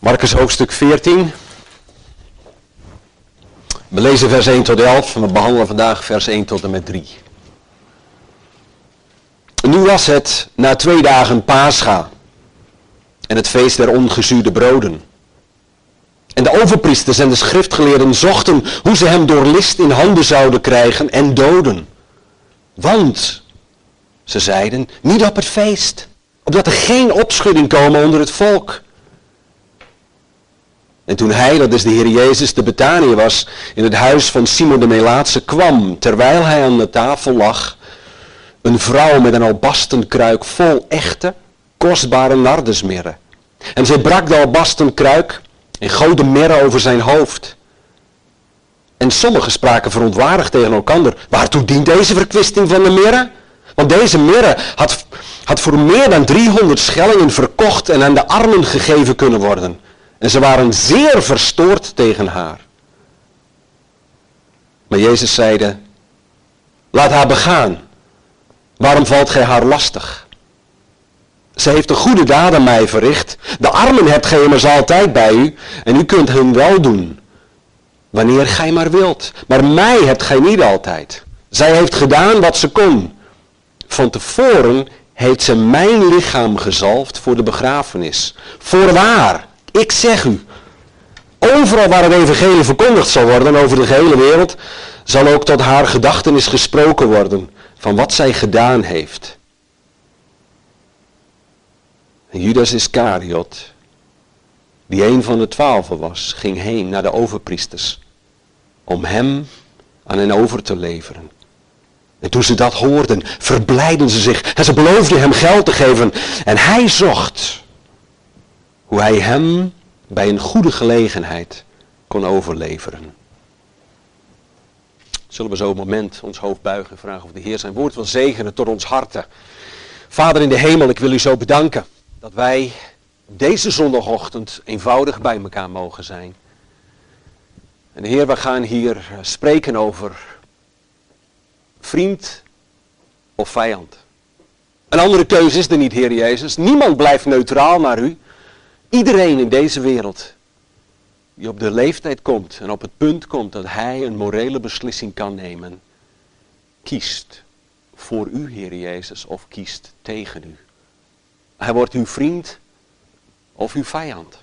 Marcus hoofdstuk 14. We lezen vers 1 tot 11 en we behandelen vandaag vers 1 tot en met 3. Nu was het na 2 dagen Pascha en het feest der ongezuurde broden. En de overpriesters en de schriftgeleerden zochten hoe ze hem door list in handen zouden krijgen en doden. Want, ze zeiden, niet op het feest, opdat er geen opschudding komen onder het volk. En toen hij, dat is de Heer Jezus, te Betanië was, in het huis van Simon de Melaatse kwam, terwijl hij aan de tafel lag, een vrouw met een albasten kruik vol echte, kostbare nardesmirre. En zij brak de albasten kruik en goot de mirre over zijn hoofd. En sommigen spraken verontwaardigd tegen elkander, waartoe dient deze verkwisting van de mirre? Want deze mirre had voor meer dan 300 schellingen verkocht en aan de armen gegeven kunnen worden. En ze waren zeer verstoord tegen haar. Maar Jezus zeide, laat haar begaan. Waarom valt gij haar lastig? Ze heeft een goede daad aan mij verricht. De armen hebt gij immers altijd bij u en u kunt hun wel doen. Wanneer gij maar wilt. Maar mij hebt gij niet altijd. Zij heeft gedaan wat ze kon. Van tevoren heeft ze mijn lichaam gezalfd voor de begrafenis. Voorwaar, ik zeg u, overal waar het evangelie verkondigd zal worden over de gehele wereld, zal ook tot haar gedachtenis gesproken worden van wat zij gedaan heeft. En Judas Iscariot, die een van de 12 was, ging heen naar de overpriesters om hem aan hen over te leveren. En toen ze dat hoorden, verblijden ze zich en ze beloofden hem geld te geven. En hij zocht hoe hij hem bij een goede gelegenheid kon overleveren. Zullen we zo een moment ons hoofd buigen en vragen of de Heer zijn woord wil zegenen tot ons harten. Vader in de hemel, ik wil u zo bedanken dat wij deze zondagochtend eenvoudig bij elkaar mogen zijn. En de Heer, we gaan hier spreken over vriend of vijand. Een andere keuze is er niet, Heer Jezus. Niemand blijft neutraal naar u. Iedereen in deze wereld die op de leeftijd komt en op het punt komt dat hij een morele beslissing kan nemen, kiest voor u, Heer Jezus, of kiest tegen u. Hij wordt uw vriend of uw vijand.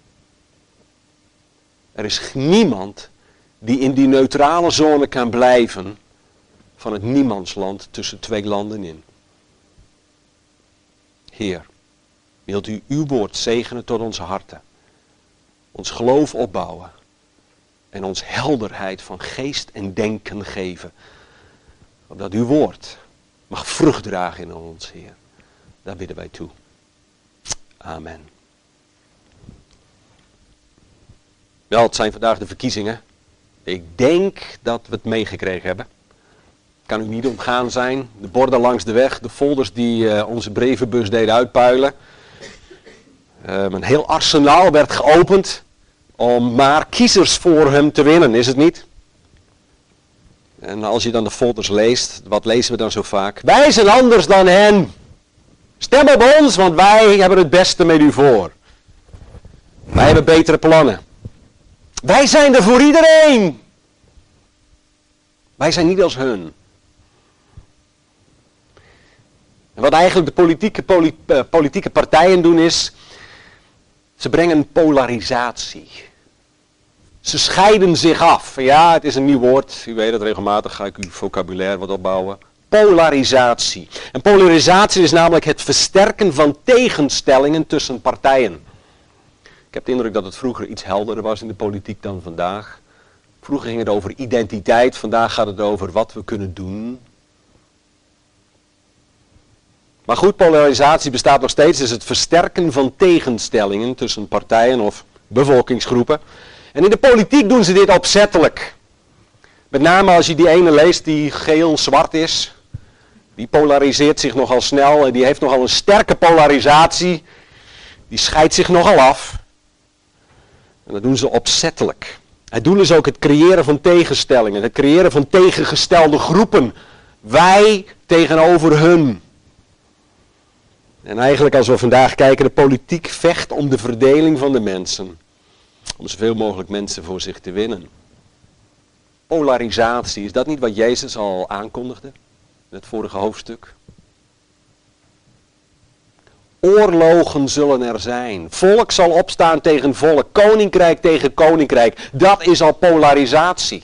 Er is niemand die in die neutrale zone kan blijven van het niemandsland tussen 2 landen in. Heer, wilt u uw woord zegenen tot onze harten, ons geloof opbouwen en ons helderheid van geest en denken geven, opdat uw woord mag vrucht dragen in ons, Heer. Daar bidden wij toe. Amen. Wel, het zijn vandaag de verkiezingen. Ik denk dat we het meegekregen hebben. Kan u niet ontgaan zijn. De borden langs de weg, de folders die onze brievenbus deden uitpuilen. Een heel arsenaal werd geopend om maar kiezers voor hem te winnen, is het niet? En als je dan de folders leest, wat lezen we dan zo vaak? Wij zijn anders dan hen. Stem op ons, want wij hebben het beste met u voor. Wij hebben betere plannen. Wij zijn er voor iedereen. Wij zijn niet als hun. En wat eigenlijk de politieke partijen doen is, ze brengen polarisatie. Ze scheiden zich af. Ja, het is een nieuw woord. U weet het, regelmatig ga ik uw vocabulaire wat opbouwen. Polarisatie. En polarisatie is namelijk het versterken van tegenstellingen tussen partijen. Ik heb de indruk dat het vroeger iets helderder was in de politiek dan vandaag. Vroeger ging het over identiteit, vandaag gaat het over wat we kunnen doen. Maar goed, polarisatie bestaat nog steeds, is het versterken van tegenstellingen tussen partijen of bevolkingsgroepen. En in de politiek doen ze dit opzettelijk. Met name als je die ene leest die geel-zwart is. Die polariseert zich nogal snel en die heeft nogal een sterke polarisatie. Die scheidt zich nogal af. En dat doen ze opzettelijk. Het doel is ook het creëren van tegenstellingen. Het creëren van tegengestelde groepen. Wij tegenover hun. En eigenlijk als we vandaag kijken, de politiek vecht om de verdeling van de mensen. Om zoveel mogelijk mensen voor zich te winnen. Polarisatie, is dat niet wat Jezus al aankondigde in het vorige hoofdstuk? Oorlogen zullen er zijn. Volk zal opstaan tegen volk. Koninkrijk tegen koninkrijk. Dat is al polarisatie.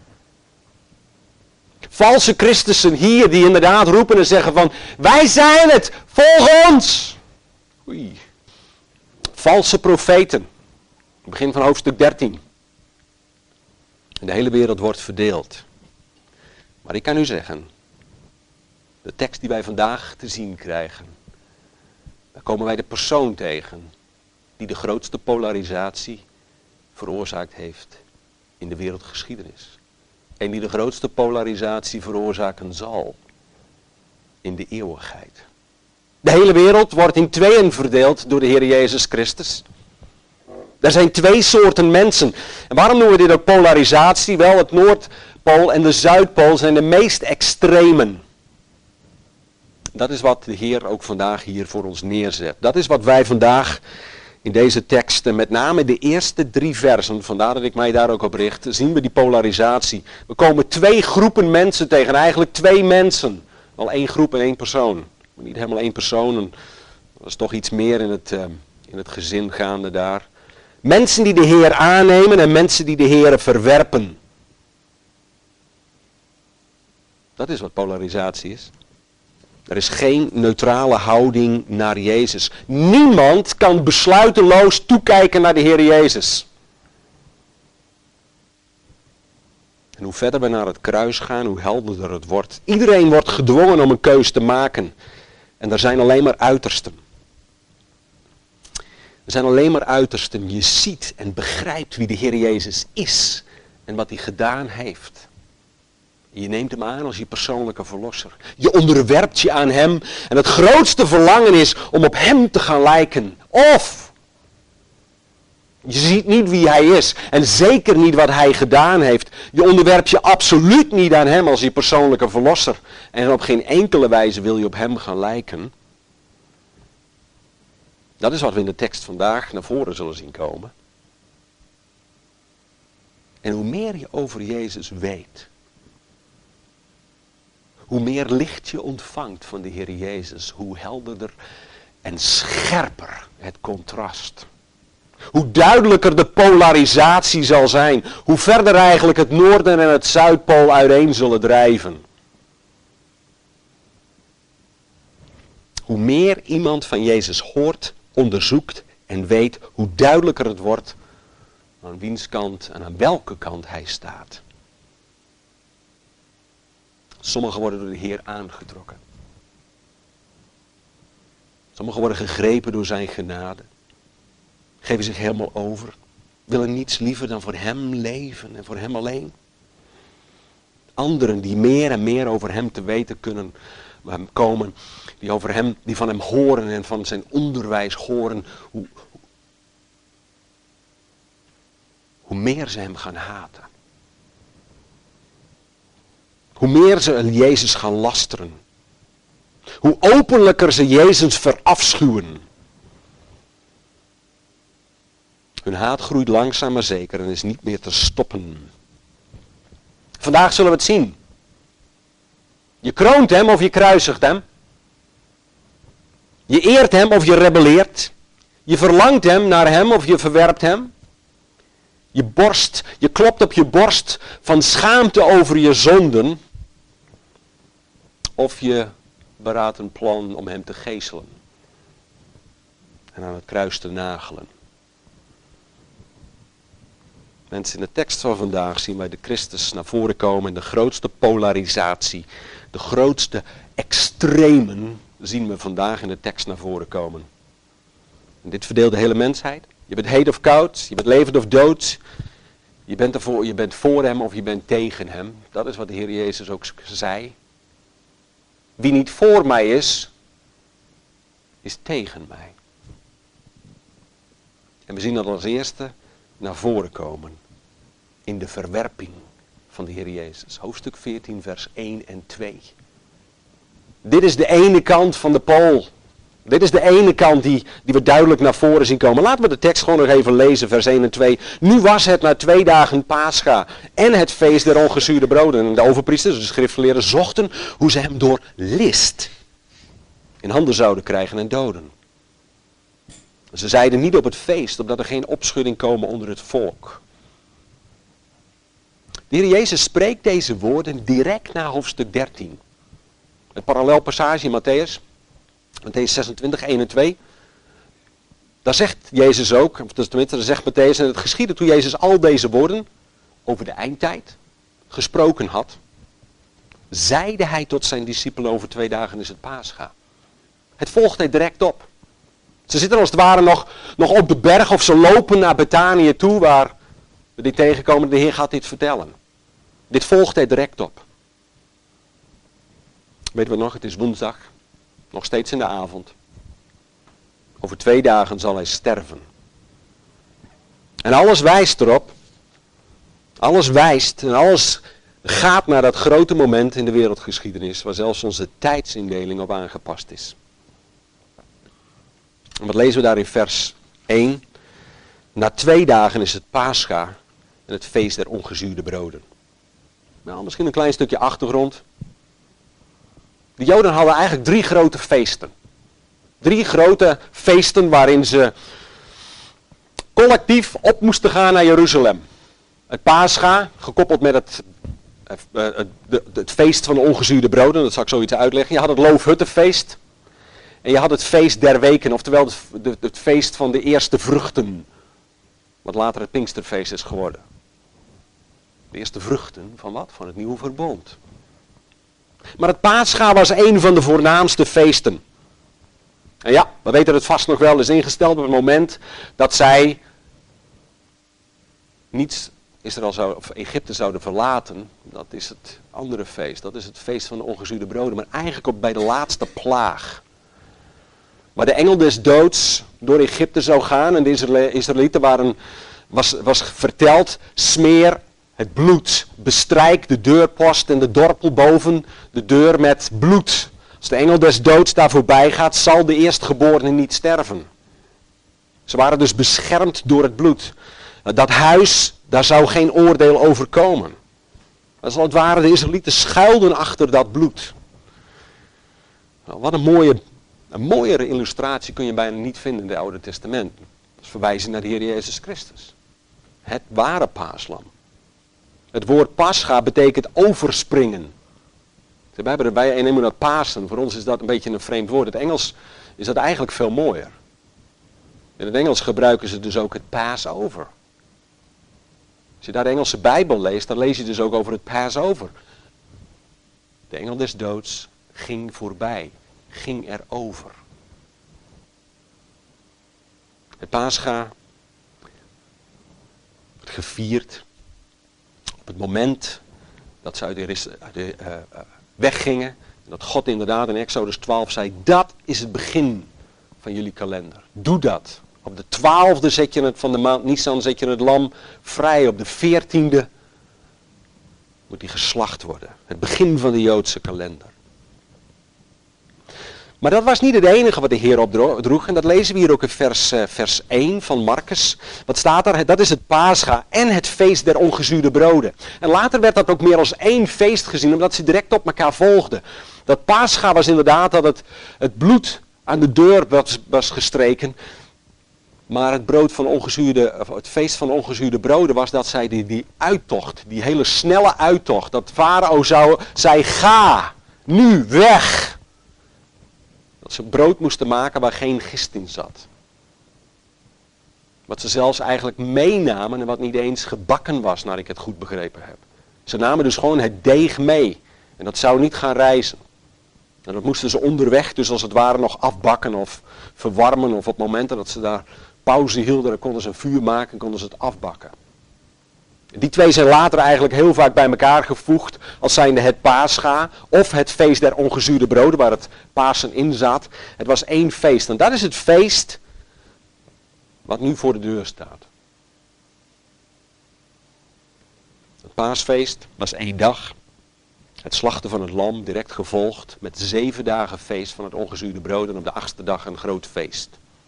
Valse christenen hier die inderdaad roepen en zeggen van... Wij zijn het! Volg ons! Oei. Valse profeten. Begin van hoofdstuk 13. En de hele wereld wordt verdeeld. Maar ik kan u zeggen... De tekst die wij vandaag te zien krijgen... Daar komen wij de persoon tegen... die de grootste polarisatie veroorzaakt heeft... in de wereldgeschiedenis. En die de grootste polarisatie veroorzaken zal... in de eeuwigheid. De hele wereld wordt in tweeën verdeeld door de Heer Jezus Christus. Er zijn twee soorten mensen. En waarom noemen we dit ook polarisatie? Wel, het Noordpool en de Zuidpool zijn de meest extremen. Dat is wat de Heer ook vandaag hier voor ons neerzet. Dat is wat wij vandaag in deze teksten, met name de eerste 3 versen, vandaar dat ik mij daar ook op richt, zien we die polarisatie. We komen 2 groepen mensen tegen, eigenlijk 2 mensen. Wel 1 groep en 1 persoon. Maar niet helemaal 1 persoon, dat is toch iets meer in het gezin gaande daar. Mensen die de Heer aannemen en mensen die de Heer verwerpen. Dat is wat polarisatie is. Er is geen neutrale houding naar Jezus. Niemand kan besluiteloos toekijken naar de Heer Jezus. En hoe verder we naar het kruis gaan, hoe helderder het wordt. Iedereen wordt gedwongen om een keus te maken. En er zijn alleen maar uitersten. Er zijn alleen maar uitersten. Je ziet en begrijpt wie de Heer Jezus is. En wat hij gedaan heeft. Je neemt hem aan als je persoonlijke verlosser. Je onderwerpt je aan hem. En het grootste verlangen is om op hem te gaan lijken. Of je ziet niet wie hij is. En zeker niet wat hij gedaan heeft. Je onderwerpt je absoluut niet aan hem als je persoonlijke verlosser. En op geen enkele wijze wil je op hem gaan lijken. Dat is wat we in de tekst vandaag naar voren zullen zien komen. En hoe meer je over Jezus weet... Hoe meer licht je ontvangt van de Heer Jezus, hoe helderder en scherper het contrast. Hoe duidelijker de polarisatie zal zijn, hoe verder eigenlijk het noorden en het zuidpool uiteen zullen drijven. Hoe meer iemand van Jezus hoort, onderzoekt en weet, hoe duidelijker het wordt aan wiens kant en aan welke kant hij staat. Sommigen worden door de Heer aangetrokken. Sommigen worden gegrepen door zijn genade. Geven zich helemaal over. Willen niets liever dan voor hem leven en voor hem alleen. Anderen die meer en meer over hem te weten kunnen komen. Die van hem horen en van zijn onderwijs horen. Hoe meer ze hem gaan haten. Hoe meer ze Jezus gaan lasteren. Hoe openlijker ze Jezus verafschuwen. Hun haat groeit langzaam maar zeker en is niet meer te stoppen. Vandaag zullen we het zien. Je kroont hem of je kruisigt hem. Je eert hem of je rebelleert. Je verlangt hem naar hem of je verwerpt hem. Je klopt op je borst van schaamte over je zonden. Of je beraadt een plan om hem te geeselen. En aan het kruis te nagelen. Mensen, in de tekst van vandaag zien wij de Christus naar voren komen in de grootste polarisatie. De grootste extremen zien we vandaag in de tekst naar voren komen. En dit verdeelt de hele mensheid. Je bent heet of koud, je bent levend of dood. Je bent voor hem of je bent tegen hem. Dat is wat de Heer Jezus ook zei. Wie niet voor mij is tegen mij. En we zien dat als eerste naar voren komen. In de verwerping van de Heer Jezus. Hoofdstuk 14 vers 1 en 2. Dit is de ene kant van de pool. Dit is de ene kant die we duidelijk naar voren zien komen. Laten we de tekst gewoon nog even lezen, vers 1 en 2. Nu was het na 2 dagen Pascha en het feest der ongezuurde broden. En de overpriesters, de schriftgeleerden, zochten hoe ze hem door list in handen zouden krijgen en doden. Ze zeiden niet op het feest, opdat er geen opschudding komen onder het volk. De Heer Jezus spreekt deze woorden direct na hoofdstuk 13. Het parallelpassage in Matthäus 26, 1 en 2. Daar zegt Jezus ook, of tenminste daar zegt Matthäus, en het geschiedde toen Jezus al deze woorden over de eindtijd gesproken had, zeide hij tot zijn discipelen: over 2 dagen is het Pascha. Het volgt hij direct op. Ze zitten als het ware nog op de berg of ze lopen naar Betanië toe waar we die tegenkomen. De Heer gaat dit vertellen. Dit volgt hij direct op. Weten we nog, het is woensdag. Nog steeds in de avond. Over 2 dagen zal hij sterven. En alles wijst erop. Alles wijst en alles gaat naar dat grote moment in de wereldgeschiedenis waar zelfs onze tijdsindeling op aangepast is. En wat lezen we daar in vers 1? Na 2 dagen is het Pascha en het feest der ongezuurde broden. Nou, misschien een klein stukje achtergrond. De Joden hadden eigenlijk 3 grote feesten. 3 grote feesten waarin ze collectief op moesten gaan naar Jeruzalem. Het Pascha, gekoppeld met het feest van de ongezuurde broden, dat zal ik zoiets uitleggen. Je had het Loofhuttenfeest. En je had het feest der weken, oftewel het feest van de eerste vruchten. Wat later het Pinksterfeest is geworden. De eerste vruchten van wat? Van het nieuwe verbond. Maar het Pascha was een van de voornaamste feesten. En ja, we weten het vast nog wel, is ingesteld op het moment dat zij niet Israël of Egypte zouden verlaten. Dat is het andere feest. Dat is het feest van de ongezuurde broden. Maar eigenlijk bij de laatste plaag. Waar de engel des doods door Egypte zou gaan. En de Israëlieten was verteld: smeer het bloed. Bestrijk de deurpost en de dorpel boven de deur met bloed. Als de engel des doods daar voorbij gaat, zal de eerstgeborene niet sterven. Ze waren dus beschermd door het bloed. Dat huis, daar zou geen oordeel over komen. Als het ware de Israëlieten schuilden achter dat bloed. Nou, wat een mooiere illustratie kun je bijna niet vinden in het Oude Testament. Dat is verwijzing naar de Heer Jezus Christus. Het ware paaslam. Het woord Pascha betekent overspringen. Wij nemen dat Pasen. Voor ons is dat een beetje een vreemd woord. In het Engels is dat eigenlijk veel mooier. In het Engels gebruiken ze dus ook het Passover. Als je daar de Engelse Bijbel leest, dan lees je dus ook over het Passover. De engel des doods ging voorbij. Ging erover. Het Pascha wordt gevierd op het moment dat ze uit de weggingen. En dat God inderdaad in Exodus 12 zei: dat is het begin van jullie kalender. Doe dat. Op de 12e zet je het van de maand Nisan, zet je het lam vrij. Op de 14e moet hij geslacht worden. Het begin van de Joodse kalender. Maar dat was niet het enige wat de Heer opdroeg. En dat lezen we hier ook in vers 1 van Marcus. Wat staat daar? Dat is het Pascha en het feest der ongezuurde broden. En later werd dat ook meer als één feest gezien, omdat ze direct op elkaar volgden. Dat Pascha was inderdaad dat het bloed aan de deur was gestreken. Maar het feest van ongezuurde broden was dat zij die uittocht, die hele snelle uittocht, dat Farao zei: ga, nu, weg. Dat ze brood moesten maken waar geen gist in zat. Wat ze zelfs eigenlijk meenamen en wat niet eens gebakken was, naar ik het goed begrepen heb. Ze namen dus gewoon het deeg mee. En dat zou niet gaan rijzen. En dat moesten ze onderweg dus als het ware nog afbakken of verwarmen. Of op momenten dat ze daar pauze hielden, dan konden ze een vuur maken en konden ze het afbakken. Die twee zijn later eigenlijk heel vaak bij elkaar gevoegd als zijnde het Pascha of het feest der ongezuurde broden waar het Pasen in zat. Het was één feest en dat is het feest wat nu voor de deur staat. Het paasfeest was 1 dag. Het slachten van het lam, direct gevolgd met 7 dagen feest van het ongezuurde brood en op de 8e dag een groot feest.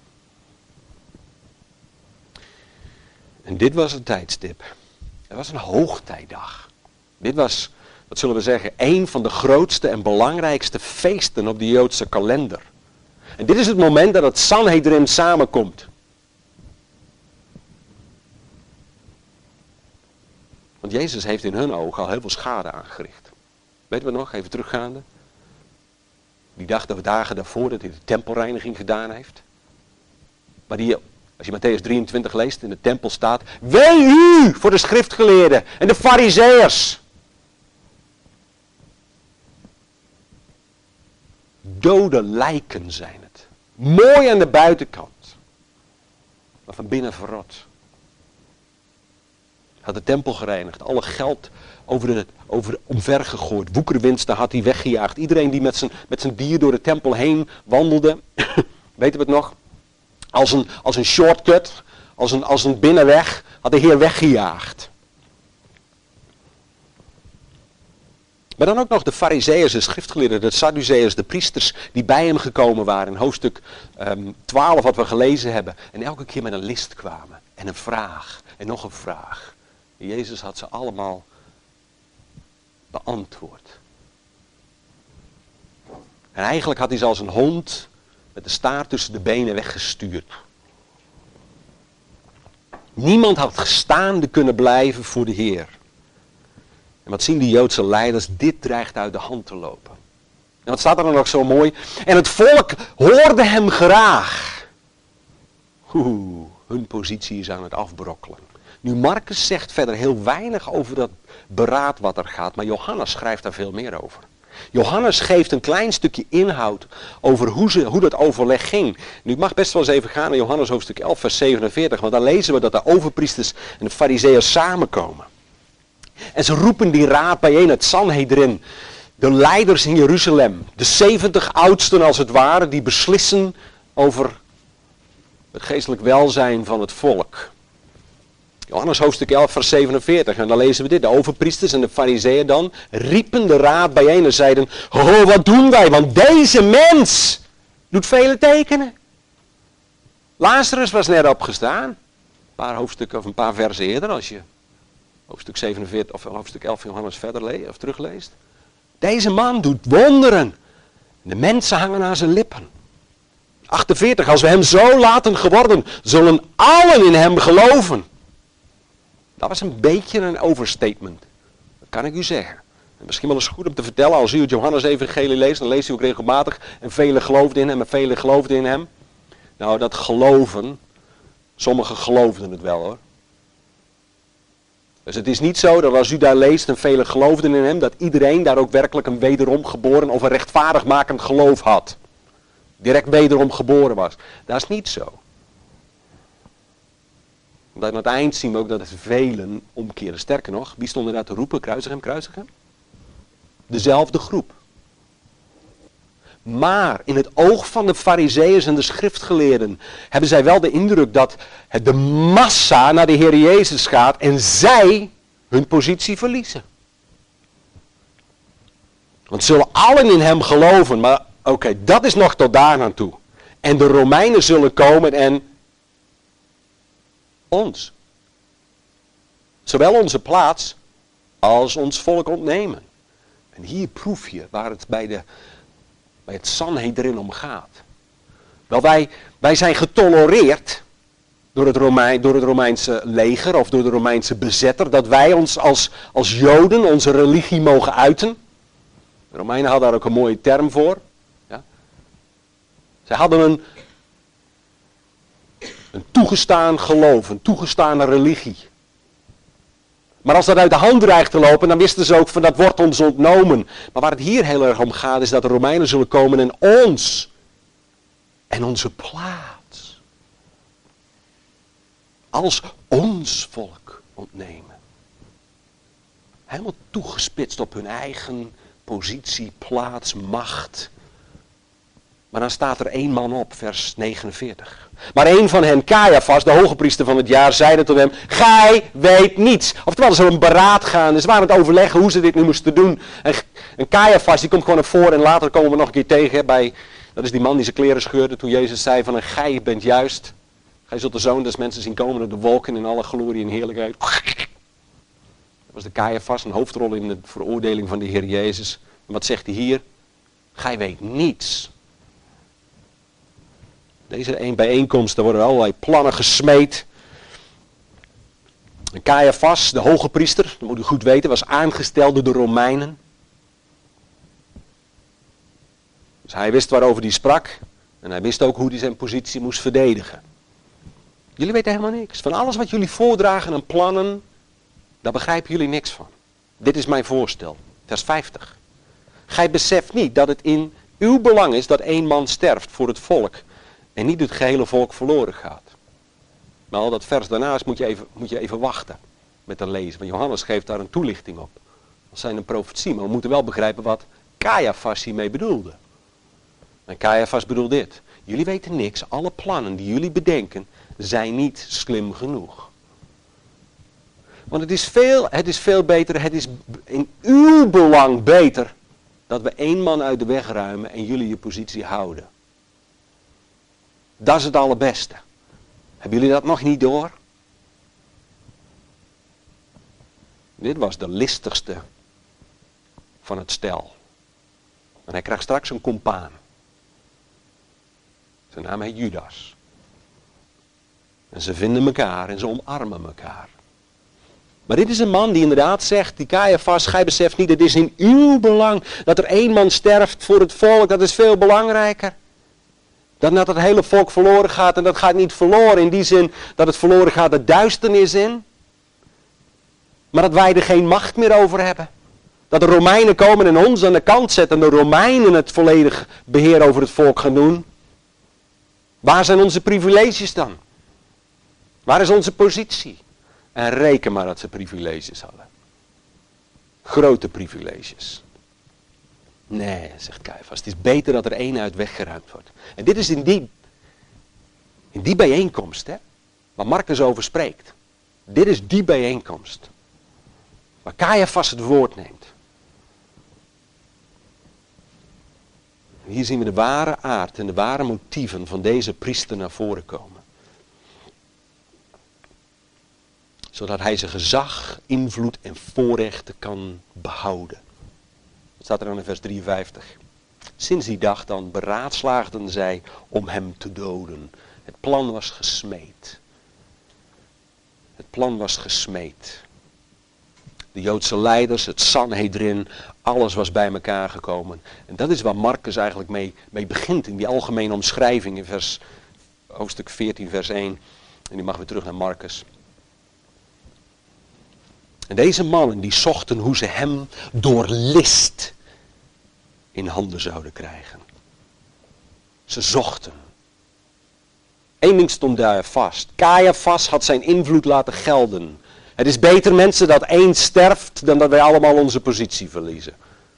En dit was een tijdstip. Het was een hoogtijdag. Dit was, wat zullen we zeggen, een van de grootste en belangrijkste feesten op de Joodse kalender. En dit is het moment dat het Sanhedrin samenkomt. Want Jezus heeft in hun ogen al heel veel schade aangericht. Weten we nog, even teruggaande? Die dagen daarvoor dat hij de tempelreiniging gedaan heeft. Maar die, als je Mattheüs 23 leest, in de tempel staat: wee u voor de schriftgeleerden en de farizeeërs. Dode lijken zijn het. Mooi aan de buitenkant. Maar van binnen verrot. Had de tempel gereinigd. Alle geld omver gegooid. Woekerwinsten had hij weggejaagd. Iedereen die met zijn dier door de tempel heen wandelde. Weten we het nog? Als een shortcut. Als een binnenweg. Had de Heer weggejaagd. Maar dan ook nog de farizeeërs, de schriftgeleerden, de Sadduceërs, de priesters die bij hem gekomen waren. In hoofdstuk 12 wat we gelezen hebben. En elke keer met een list kwamen. En een vraag. En nog een vraag. En Jezus had ze allemaal beantwoord. En eigenlijk had hij ze als een hond met de staart tussen de benen weggestuurd. Niemand had gestaande kunnen blijven voor de Heer. En wat zien die Joodse leiders? Dit dreigt uit de hand te lopen. En wat staat er dan ook zo mooi? En het volk hoorde hem graag. Hun positie is aan het afbrokkelen. Nu, Marcus zegt verder heel weinig over dat beraad wat er gaat, maar Johannes schrijft daar veel meer over. Johannes geeft een klein stukje inhoud over hoe dat overleg ging. Nu, ik mag best wel eens even gaan naar Johannes hoofdstuk 11 vers 47, want dan lezen we dat de overpriesters en de farizeeërs samenkomen. En ze roepen die raad bijeen, het Sanhedrin, de leiders in Jeruzalem, de 70 oudsten als het ware, die beslissen over het geestelijk welzijn van het volk. Johannes hoofdstuk 11 vers 47 en dan lezen we dit. De overpriesters en de farizeeën dan riepen de raad bijeen en zeiden: oh, wat doen wij, want deze mens doet vele tekenen. Lazarus was net opgestaan. Een paar hoofdstukken of een paar versen eerder als je hoofdstuk 47 of hoofdstuk 11 van Johannes verder of terugleest. Deze man doet wonderen. De mensen hangen aan zijn lippen. 48. Als we hem zo laten geworden, zullen allen in hem geloven. Dat was een beetje een overstatement. Dat kan ik u zeggen. En misschien wel eens goed om te vertellen, als u het Johannes-evangelie leest, dan leest u ook regelmatig. En velen geloofden in hem en velen geloofden in hem. Nou, dat geloven, sommigen geloofden het wel hoor. Dus het is niet zo dat als u daar leest en velen geloofden in hem, dat iedereen daar ook werkelijk een wederom geboren of een rechtvaardigmakend geloof had. Direct wederom geboren was. Dat is niet zo. Want aan het eind zien we ook dat het velen omkeren. Sterker nog, wie stond er daar te roepen? Kruisig hem, kruisig hem? Dezelfde groep. Maar in het oog van de farizeeërs en de schriftgeleerden hebben zij wel de indruk dat de massa naar de Heer Jezus gaat en zij hun positie verliezen. Want zullen allen in hem geloven, maar oké, dat is nog tot daar aan toe. En de Romeinen zullen komen en ons, zowel onze plaats als ons volk ontnemen. En hier proef je waar het bij het Sanhedrin om gaat. Wel, wij zijn getolereerd door het Romeinse leger of door de Romeinse bezetter, dat wij ons als Joden onze religie mogen uiten. De Romeinen hadden daar ook een mooie term voor. Ja. Zij hadden een toegestaan geloof, een toegestane religie. Maar als dat uit de hand dreigt te lopen, dan wisten ze ook van dat wordt ons ontnomen. Maar waar het hier heel erg om gaat, is dat de Romeinen zullen komen en ons en onze plaats als ons volk ontnemen. Helemaal toegespitst op hun eigen positie, plaats, macht. Maar dan staat er 1 man op, vers 49. Maar een van hen, Caiaphas, de hogepriester van het jaar, zeide tot hem: gij weet niets. Oftewel, ze een beraad gaan. Ze waren aan het overleggen hoe ze dit nu moesten doen. En Caiaphas, die komt gewoon naar voren en later komen we nog een keer tegen. Dat is die man die zijn kleren scheurde toen Jezus zei van: gij bent juist. Gij zult de zoon des mensen zien komen op de wolken in alle glorie en heerlijkheid. Dat was de Caiaphas, een hoofdrol in de veroordeling van de Heer Jezus. En wat zegt hij hier? Gij weet niets. Deze bijeenkomst, daar worden allerlei plannen gesmeed. En Caiaphas, de hoge priester, dat moet u goed weten, was aangesteld door de Romeinen. Dus hij wist waarover hij sprak. En hij wist ook hoe hij zijn positie moest verdedigen. Jullie weten helemaal niks. Van alles wat jullie voordragen en plannen, daar begrijpen jullie niks van. Dit is mijn voorstel. Vers 50. Gij beseft niet dat het in uw belang is dat 1 man sterft voor het volk. En niet het gehele volk verloren gaat. Maar al dat vers daarnaast moet je even wachten met te lezen. Want Johannes geeft daar een toelichting op. Dat zijn een profetie. Maar we moeten wel begrijpen wat Caiaphas hiermee bedoelde. En Caiaphas bedoelt dit. Jullie weten niks. Alle plannen die jullie bedenken zijn niet slim genoeg. Want het is veel beter. Het is in uw belang beter dat we 1 man uit de weg ruimen en jullie je positie houden. Dat is het allerbeste. Hebben jullie dat nog niet door? Dit was de listigste van het stel. En hij krijgt straks een compaan. Zijn naam heet Judas. En ze vinden elkaar en ze omarmen elkaar. Maar dit is een man die inderdaad zegt, die Caiaphas, gij beseft niet, het is in uw belang dat er 1 man sterft voor het volk, dat is veel belangrijker. Dan dat het hele volk verloren gaat, en dat gaat niet verloren in die zin dat het verloren gaat de duisternis in. Maar dat wij er geen macht meer over hebben. Dat de Romeinen komen en ons aan de kant zetten en de Romeinen het volledig beheer over het volk gaan doen. Waar zijn onze privileges dan? Waar is onze positie? En reken maar dat ze privileges hadden. Grote privileges. Nee, zegt Caiaphas, het is beter dat er 1 uit weggeruimd wordt. En dit is in die bijeenkomst, hè, waar Marcus over spreekt. Dit is die bijeenkomst. Waar Caiaphas het woord neemt. Hier zien we de ware aard en de ware motieven van deze priester naar voren komen. Zodat hij zijn gezag, invloed en voorrechten kan behouden. Dat staat er dan in vers 53. Sinds die dag dan beraadslaagden zij om hem te doden. Het plan was gesmeed. Het plan was gesmeed. De Joodse leiders, het Sanhedrin, alles was bij elkaar gekomen. En dat is waar Marcus eigenlijk mee begint in die algemene omschrijving in hoofdstuk 14 vers 1. En nu mag weer terug naar Marcus. En deze mannen die zochten hoe ze hem door list in handen zouden krijgen. Ze zochten. Eén ding stond daar vast. Caiaphas had zijn invloed laten gelden. Het is beter mensen dat 1 sterft dan dat wij allemaal onze positie verliezen.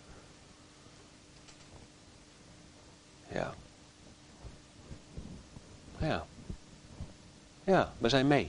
Ja. Ja. Ja, we zijn mee.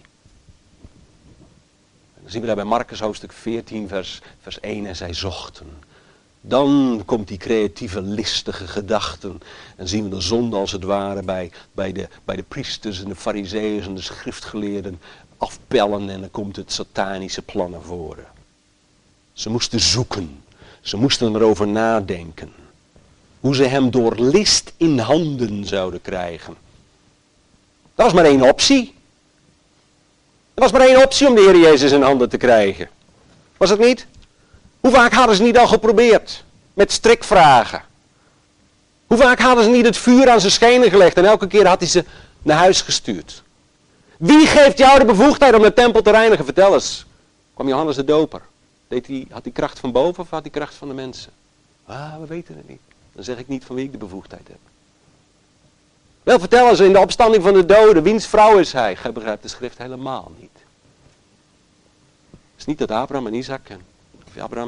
Dan zien we daar bij Marcus hoofdstuk 14 vers 1 en zij zochten. Dan komt die creatieve listige gedachten. En zien we de zonde als het ware bij de priesters en de farizeeën en de schriftgeleerden afpellen. En dan komt het satanische plan naar voren. Ze moesten zoeken. Ze moesten erover nadenken. Hoe ze hem door list in handen zouden krijgen. Dat was maar 1 optie. Er was maar 1 optie om de Heer Jezus in handen te krijgen. Was het niet? Hoe vaak hadden ze niet al geprobeerd? Met strikvragen. Hoe vaak hadden ze niet het vuur aan zijn schenen gelegd en elke keer had hij ze naar huis gestuurd. Wie geeft jou de bevoegdheid om de tempel te reinigen? Vertel eens. Kwam Johannes de Doper. Had hij kracht van boven of had hij kracht van de mensen? We weten het niet. Dan zeg ik niet van wie ik de bevoegdheid heb. Wel, vertel eens in de opstanding van de doden. Wiens vrouw is hij? Gij begrijpt de schrift helemaal niet. Het is niet dat Abraham en Isaac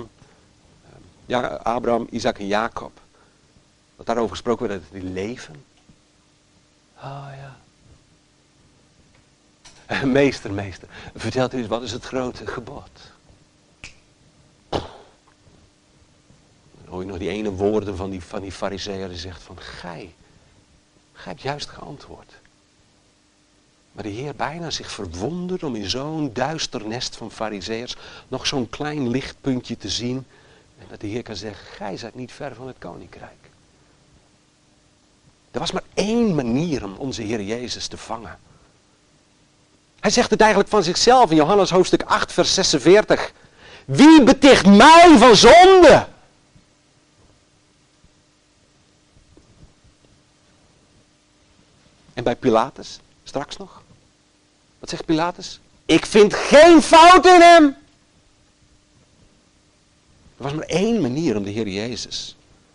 Abraham, Isaac en Jacob. Wat daarover gesproken werd, dat die leven. Oh ja. Meester, vertelt u eens, wat is het grote gebod? Dan hoor je nog die ene woorden van die farizeeër die zegt van, gij hebt juist geantwoord. Maar de Heer bijna zich verwondert om in zo'n duister nest van farizeeërs nog zo'n klein lichtpuntje te zien. En dat de Heer kan zeggen, gij zijt niet ver van het koninkrijk. Er was maar één manier om onze Heer Jezus te vangen. Hij zegt het eigenlijk van zichzelf in Johannes hoofdstuk 8 vers 46. Wie beticht mij van zonde? En bij Pilatus, straks nog. Wat zegt Pilatus? Ik vind geen fout in hem. Er was maar één manier om de Heer Jezus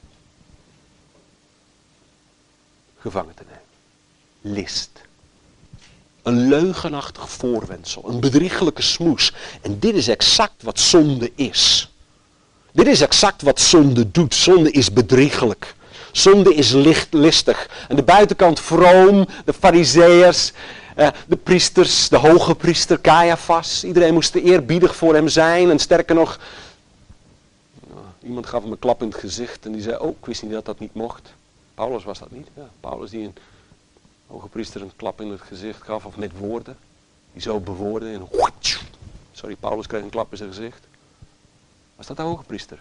gevangen te nemen. List. Een leugenachtig voorwendsel. Een bedriegelijke smoes. En dit is exact wat zonde is. Dit is exact wat zonde doet. Zonde is bedriegelijk. Zonde is listig. Aan de buitenkant vroom, de farizeeërs, de priesters, de hoge priester Caiaphas. Iedereen moest eerbiedig voor hem zijn. En sterker nog, iemand gaf hem een klap in het gezicht en die zei, oh, ik wist niet dat dat niet mocht. Paulus was dat niet. Ja, Paulus die een hoge priester een klap in het gezicht gaf, of met woorden. Die zo bewoordde en sorry, Paulus kreeg een klap in zijn gezicht. Was dat de hoge priester?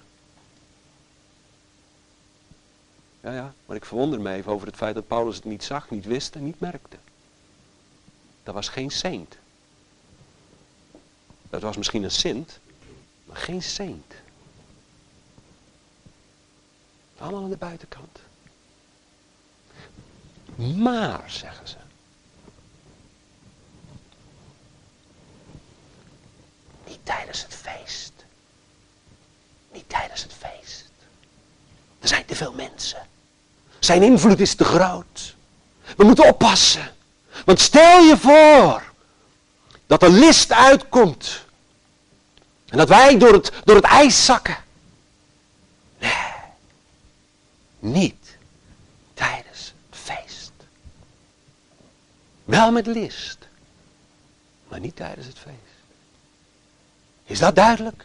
Ja, maar ik verwonder me even over het feit dat Paulus het niet zag, niet wist en niet merkte. Dat was geen saint. Dat was misschien een sint, maar geen saint. Allemaal aan de buitenkant. Maar, zeggen ze. Niet tijdens het feest. Niet tijdens het feest. Er zijn te veel mensen. Zijn invloed is te groot. We moeten oppassen. Want stel je voor dat er list uitkomt. En dat wij door het ijs zakken. Nee. Niet tijdens het feest. Wel met list. Maar niet tijdens het feest. Is dat duidelijk?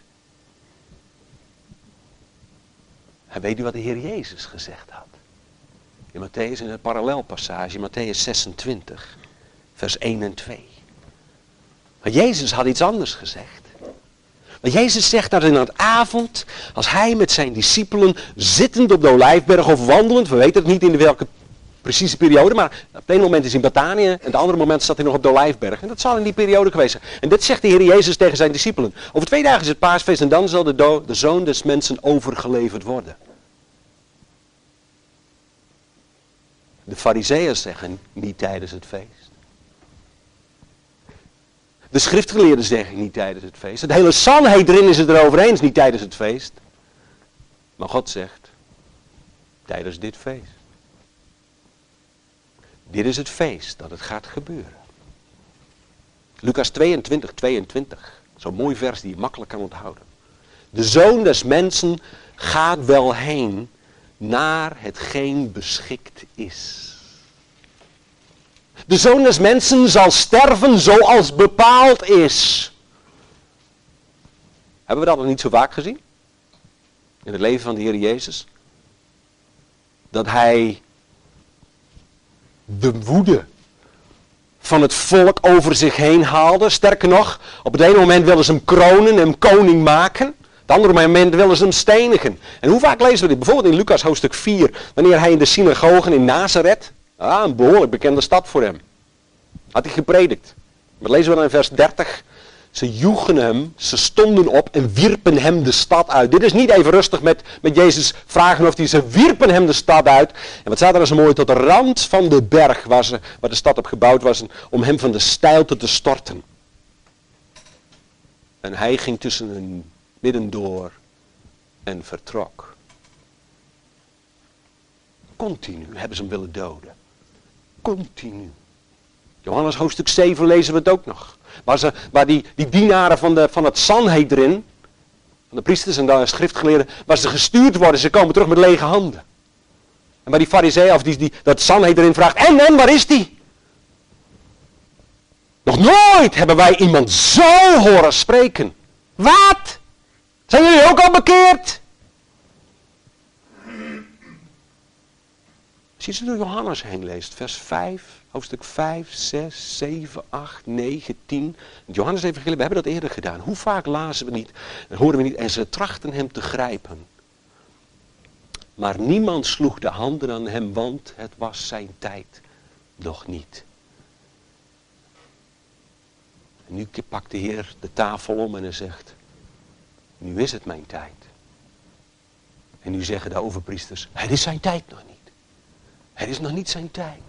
En weet u wat de Heer Jezus gezegd had? In Matthäus, in een parallelpassage, Matthäus 26, vers 1 en 2. Maar Jezus had iets anders gezegd. Maar Jezus zegt dat in het avond, als hij met zijn discipelen zittend op de Olijfberg of wandelend, we weten het niet in welke precieze periode, maar op het ene moment is hij in Betanië en het andere moment staat hij nog op de Olijfberg. En dat zal in die periode geweest zijn. En dit zegt de Heer Jezus tegen zijn discipelen. Over 2 dagen is het paasfeest en dan zal de Zoon des Mensen overgeleverd worden. De farizeeërs zeggen niet tijdens het feest. De schriftgeleerden zeggen niet tijdens het feest. Het hele Sanhedrin is het erover eens, niet tijdens het feest. Maar God zegt, tijdens dit feest. Dit is het feest dat het gaat gebeuren. Lucas 22, 22. Zo'n mooi vers die je makkelijk kan onthouden. De Zoon des Mensen gaat wel heen naar hetgeen beschikt is. De Zoon des Mensen zal sterven zoals bepaald is. Hebben we dat nog niet zo vaak gezien? In het leven van de Heer Jezus. Dat hij de woede van het volk over zich heen haalde. Sterker nog, op het ene moment wilden ze hem kronen en hem koning maken. Op het andere moment willen ze hem stenigen. En hoe vaak lezen we dit? Bijvoorbeeld in Lucas hoofdstuk 4. Wanneer hij in de synagogen in Nazareth. Een behoorlijk bekende stad voor hem. Had hij gepredikt. Wat lezen we dan in vers 30? Ze joegen hem, ze stonden op en wierpen hem de stad uit. Dit is niet even rustig met Jezus vragen of hij, ze wierpen hem de stad uit. En wat staat er zo mooi, tot de rand van de berg waar de stad op gebouwd was, om hem van de steilte te storten. En hij ging tussen hen midden door en vertrok. Continu hebben ze hem willen doden. Continu. Johannes hoofdstuk 7 lezen we het ook nog. Waar die dienaren van het Sanhedrin, van de priesters en de schriftgeleerden, waar ze gestuurd worden, ze komen terug met lege handen. En bij die farizeeën of dat Sanhedrin vraagt, en waar is die? Nog nooit hebben wij iemand zo horen spreken. Wat? Zijn jullie ook al bekeerd? Als je zo door Johannes heen leest, vers 5, hoofdstuk 5, 6, 7, 8, 9, 10. Het Johannes-evangelie, we hebben dat eerder gedaan. Hoe vaak lazen we niet en horen we niet en ze trachten hem te grijpen. Maar niemand sloeg de handen aan hem, want het was zijn tijd nog niet. En nu pakt de Heer de tafel om en hij zegt, nu is het mijn tijd. En nu zeggen de overpriesters, het is zijn tijd nog niet. Het is nog niet zijn tijd.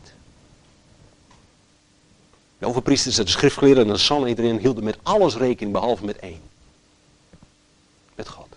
De overpriesters, de schriftgeleerden en de Sanhedrin hielden met alles rekening behalve met één. Met God.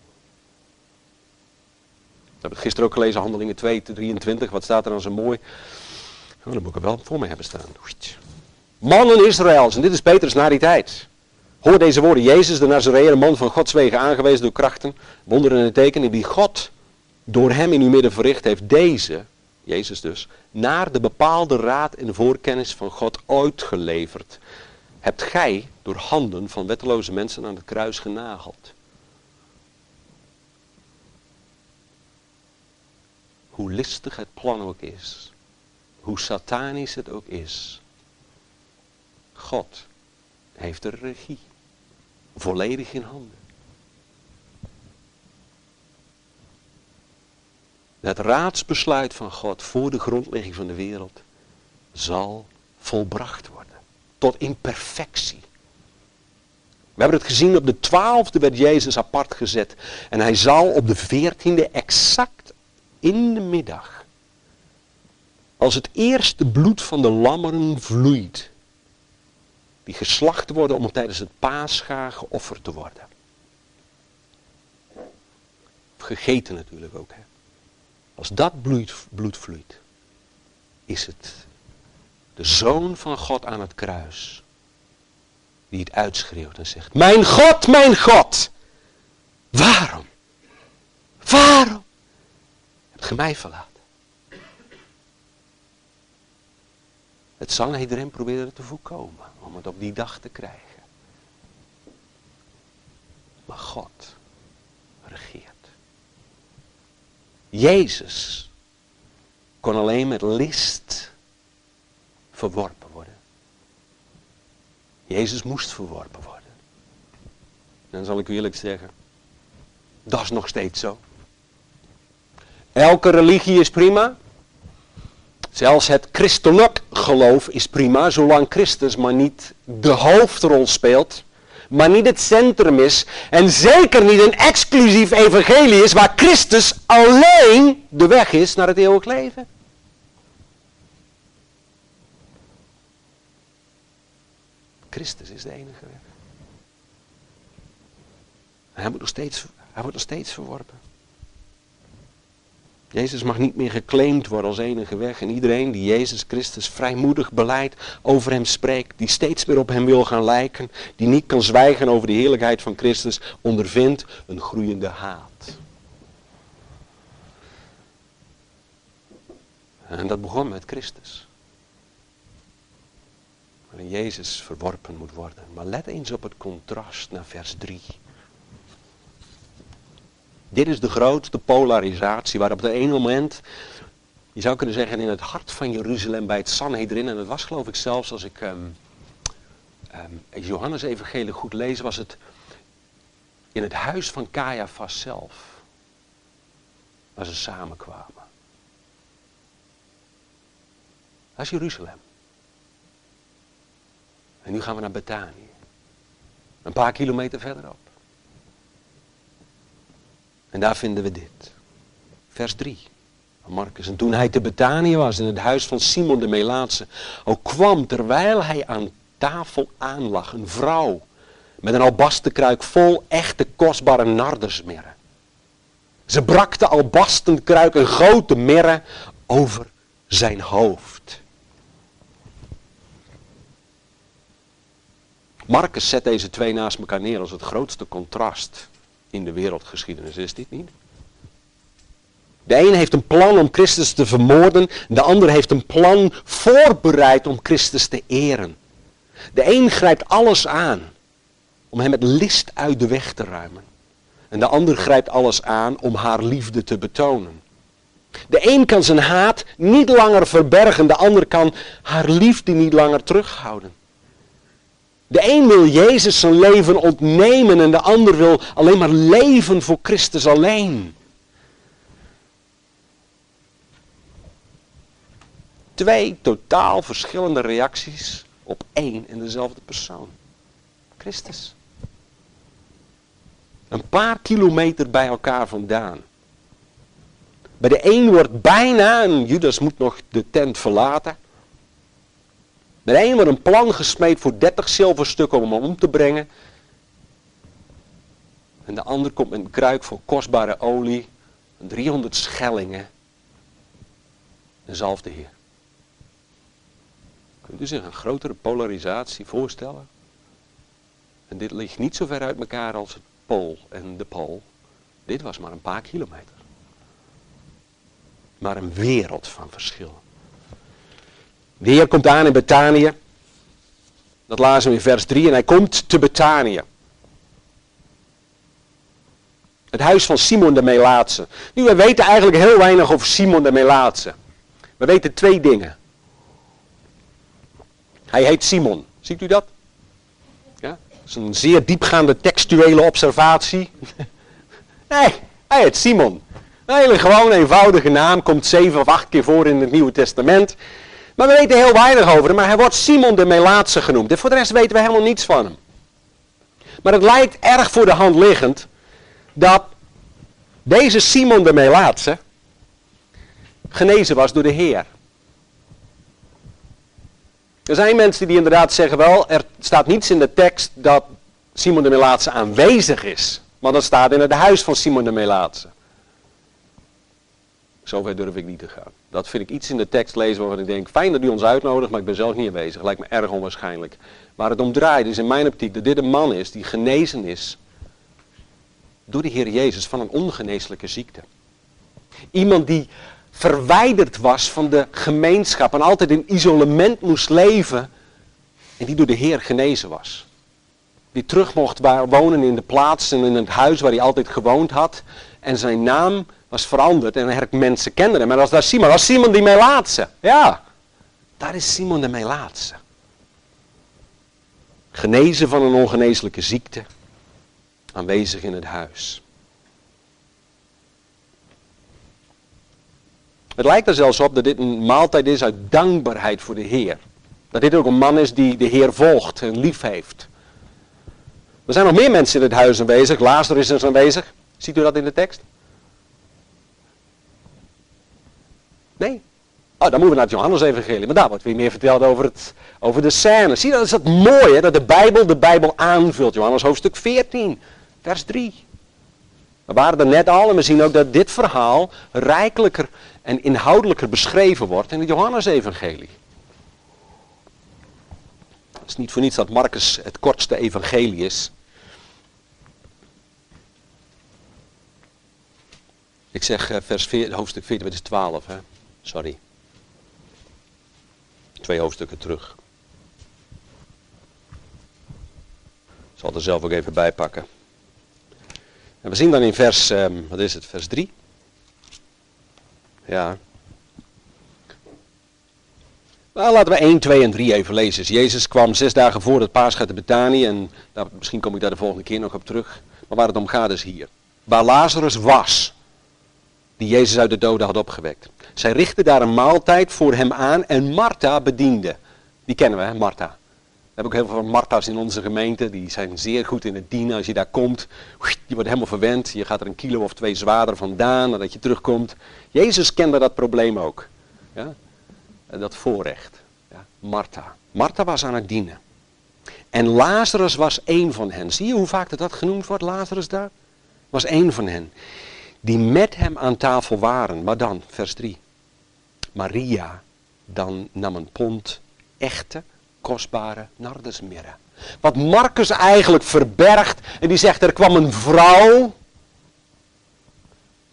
We hebben het gisteren ook gelezen, Handelingen 2, 23. Wat staat er dan zo mooi? Oh, dat moet ik er wel voor mij hebben staan. Mannen Israëls, en dit is Petrus na die tijd. Hoor deze woorden. Jezus de Nazareër, een man van Gods wegen aangewezen door krachten, wonderen en tekenen, die God door hem in uw midden verricht heeft, deze, Jezus dus, naar de bepaalde raad en voorkennis van God uitgeleverd. Hebt gij door handen van wetteloze mensen aan het kruis genageld. Hoe listig het plan ook is, hoe satanisch het ook is, God heeft de regie volledig in handen. Het raadsbesluit van God voor de grondlegging van de wereld zal volbracht worden. Tot in perfectie. We hebben het gezien, op de 12e werd Jezus apart gezet. En hij zal op de 14e exact in de middag, als het eerste bloed van de lammeren vloeit, die geslacht worden om tijdens het Pascha geofferd te worden. Gegeten natuurlijk ook. Hè. Als dat bloed vloeit, is het de Zoon van God aan het kruis die het uitschreeuwt en zegt, mijn God, waarom hebt ge mij verlaten? Het Sanhedrin probeerde het te voorkomen, om het op die dag te krijgen. Maar God regeert. Jezus kon alleen met list verworpen worden. Jezus moest verworpen worden. En dan zal ik u eerlijk zeggen, dat is nog steeds zo. Elke religie is prima. Zelfs het christelijk geloof is prima, zolang Christus maar niet de hoofdrol speelt, maar niet het centrum is en zeker niet een exclusief evangelie is waar Christus alleen de weg is naar het eeuwig leven. Christus is de enige weg. En hij wordt nog steeds verworpen. Jezus mag niet meer geclaimd worden als enige weg. En iedereen die Jezus Christus vrijmoedig belijdt, over hem spreekt, die steeds meer op hem wil gaan lijken, die niet kan zwijgen over de heerlijkheid van Christus, ondervindt een groeiende haat. En dat begon met Christus. Waarin Jezus verworpen moet worden. Maar let eens op het contrast naar vers 3. Dit is de grootste polarisatie waar op het ene moment, je zou kunnen zeggen in het hart van Jeruzalem bij het Sanhedrin, en dat was geloof ik zelfs als ik Johannes evangelie goed lees, was het in het huis van Caiaphas zelf, waar ze samenkwamen. Dat is Jeruzalem. En nu gaan we naar Betanië. Een paar kilometer verderop. En daar vinden we dit. Vers 3 van Marcus. En toen hij te Betanië was in het huis van Simon de Melaatse, ook kwam terwijl hij aan tafel aanlag een vrouw met een albastenkruik vol echte kostbare nardusmirre. Ze brak de albastenkruik een grote mirre over zijn hoofd. Marcus zet deze twee naast elkaar neer als het grootste contrast in de wereldgeschiedenis. Is dit niet? De een heeft een plan om Christus te vermoorden. De ander heeft een plan voorbereid om Christus te eren. De een grijpt alles aan om hem met list uit de weg te ruimen. En de ander grijpt alles aan om haar liefde te betonen. De een kan zijn haat niet langer verbergen. De ander kan haar liefde niet langer terughouden. De een wil Jezus zijn leven ontnemen en de ander wil alleen maar leven voor Christus alleen. Twee totaal verschillende reacties op één en dezelfde persoon. Christus. Een paar kilometer bij elkaar vandaan. Bij de een wordt bijna, en Judas moet nog de tent verlaten. Bij de een wordt een plan gesmeed voor 30 zilverstukken om hem om te brengen. En de ander komt met een kruik vol kostbare olie, 300 schellingen. En zalft de Heer. Kunt u zich een grotere polarisatie voorstellen? En dit ligt niet zo ver uit elkaar als het Pool en de Pool. Dit was maar een paar kilometer. Maar een wereld van verschil. De Heer komt aan in Betanië. Dat lazen we in vers 3. En hij komt te Betanië. Het huis van Simon de Melaatse. Nu, we weten eigenlijk heel weinig over Simon de Melaatse. We weten 2 dingen. Hij heet Simon. Ziet u dat? Ja? Dat is een zeer diepgaande textuele observatie. Nee, hij heet Simon. Een hele gewoon eenvoudige naam. Komt 7 of 8 keer voor in het Nieuwe Testament. Maar we weten heel weinig over hem. Maar hij wordt Simon de Melaatse genoemd. En voor de rest weten we helemaal niets van hem. Maar het lijkt erg voor de hand liggend dat deze Simon de Melaatse genezen was door de Heer. Er zijn mensen die inderdaad zeggen wel, er staat niets in de tekst dat Simon de Melaatse aanwezig is. Maar dat staat in het huis van Simon de Melaatse. Zover durf ik niet te gaan. Dat vind ik iets in de tekst lezen waarvan ik denk, fijn dat u ons uitnodigt, maar ik ben zelf niet aanwezig. Lijkt me erg onwaarschijnlijk. Waar het om draait is in mijn optiek dat dit een man is die genezen is door de Heer Jezus van een ongeneeslijke ziekte. Iemand die verwijderd was van de gemeenschap en altijd in isolement moest leven en die door de Heer genezen was. Die terug mocht wonen in de plaats en in het huis waar hij altijd gewoond had en zijn naam was veranderd en mensen kenden hem. Maar dat was Simon die Melaatse. Ja, daar is Simon de Melaatse. Genezen van een ongeneeslijke ziekte. Aanwezig in het huis. Het lijkt er zelfs op dat dit een maaltijd is uit dankbaarheid voor de Heer. Dat dit ook een man is die de Heer volgt en lief heeft. Er zijn nog meer mensen in het huis aanwezig. Lazarus is aanwezig. Ziet u dat in de tekst? Nee? Oh, dan moeten we naar het Johannes-evangelie. Maar daar wordt weer meer verteld over de scène. Zie je, dat is dat mooie dat de Bijbel aanvult. Johannes hoofdstuk 14, vers 3. We waren er net al en we zien ook dat dit verhaal rijkelijker en inhoudelijker beschreven wordt in het Johannes-evangelie. Het is niet voor niets dat Marcus het kortste evangelie is. Ik zeg hoofdstuk 14, het is 12, hè? Sorry. 2 hoofdstukken terug. Ik zal het er zelf ook even bij pakken. En we zien dan in vers 3. Ja. Nou, laten we 1, 2 en 3 even lezen. Jezus kwam 6 dagen voor het Paascha te Betanië. En misschien kom ik daar de volgende keer nog op terug. Maar waar het om gaat is hier. Waar Lazarus was. Die Jezus uit de doden had opgewekt. Zij richtte daar een maaltijd voor hem aan en Martha bediende. Die kennen we, hè, Martha. We hebben ook heel veel Martha's in onze gemeente. Die zijn zeer goed in het dienen. Als je daar komt, je wordt helemaal verwend. Je gaat er 1 kilo of 2 zwaarder vandaan nadat je terugkomt. Jezus kende dat probleem ook. Ja? Dat voorrecht. Ja? Martha. Martha was aan het dienen. En Lazarus was één van hen. Zie je hoe vaak dat genoemd wordt, Lazarus daar? Was één van hen. Die met hem aan tafel waren. Maar dan, vers 3. Maria dan nam een pond echte, kostbare nardusmirre. Wat Marcus eigenlijk verbergt. En die zegt, er kwam een vrouw.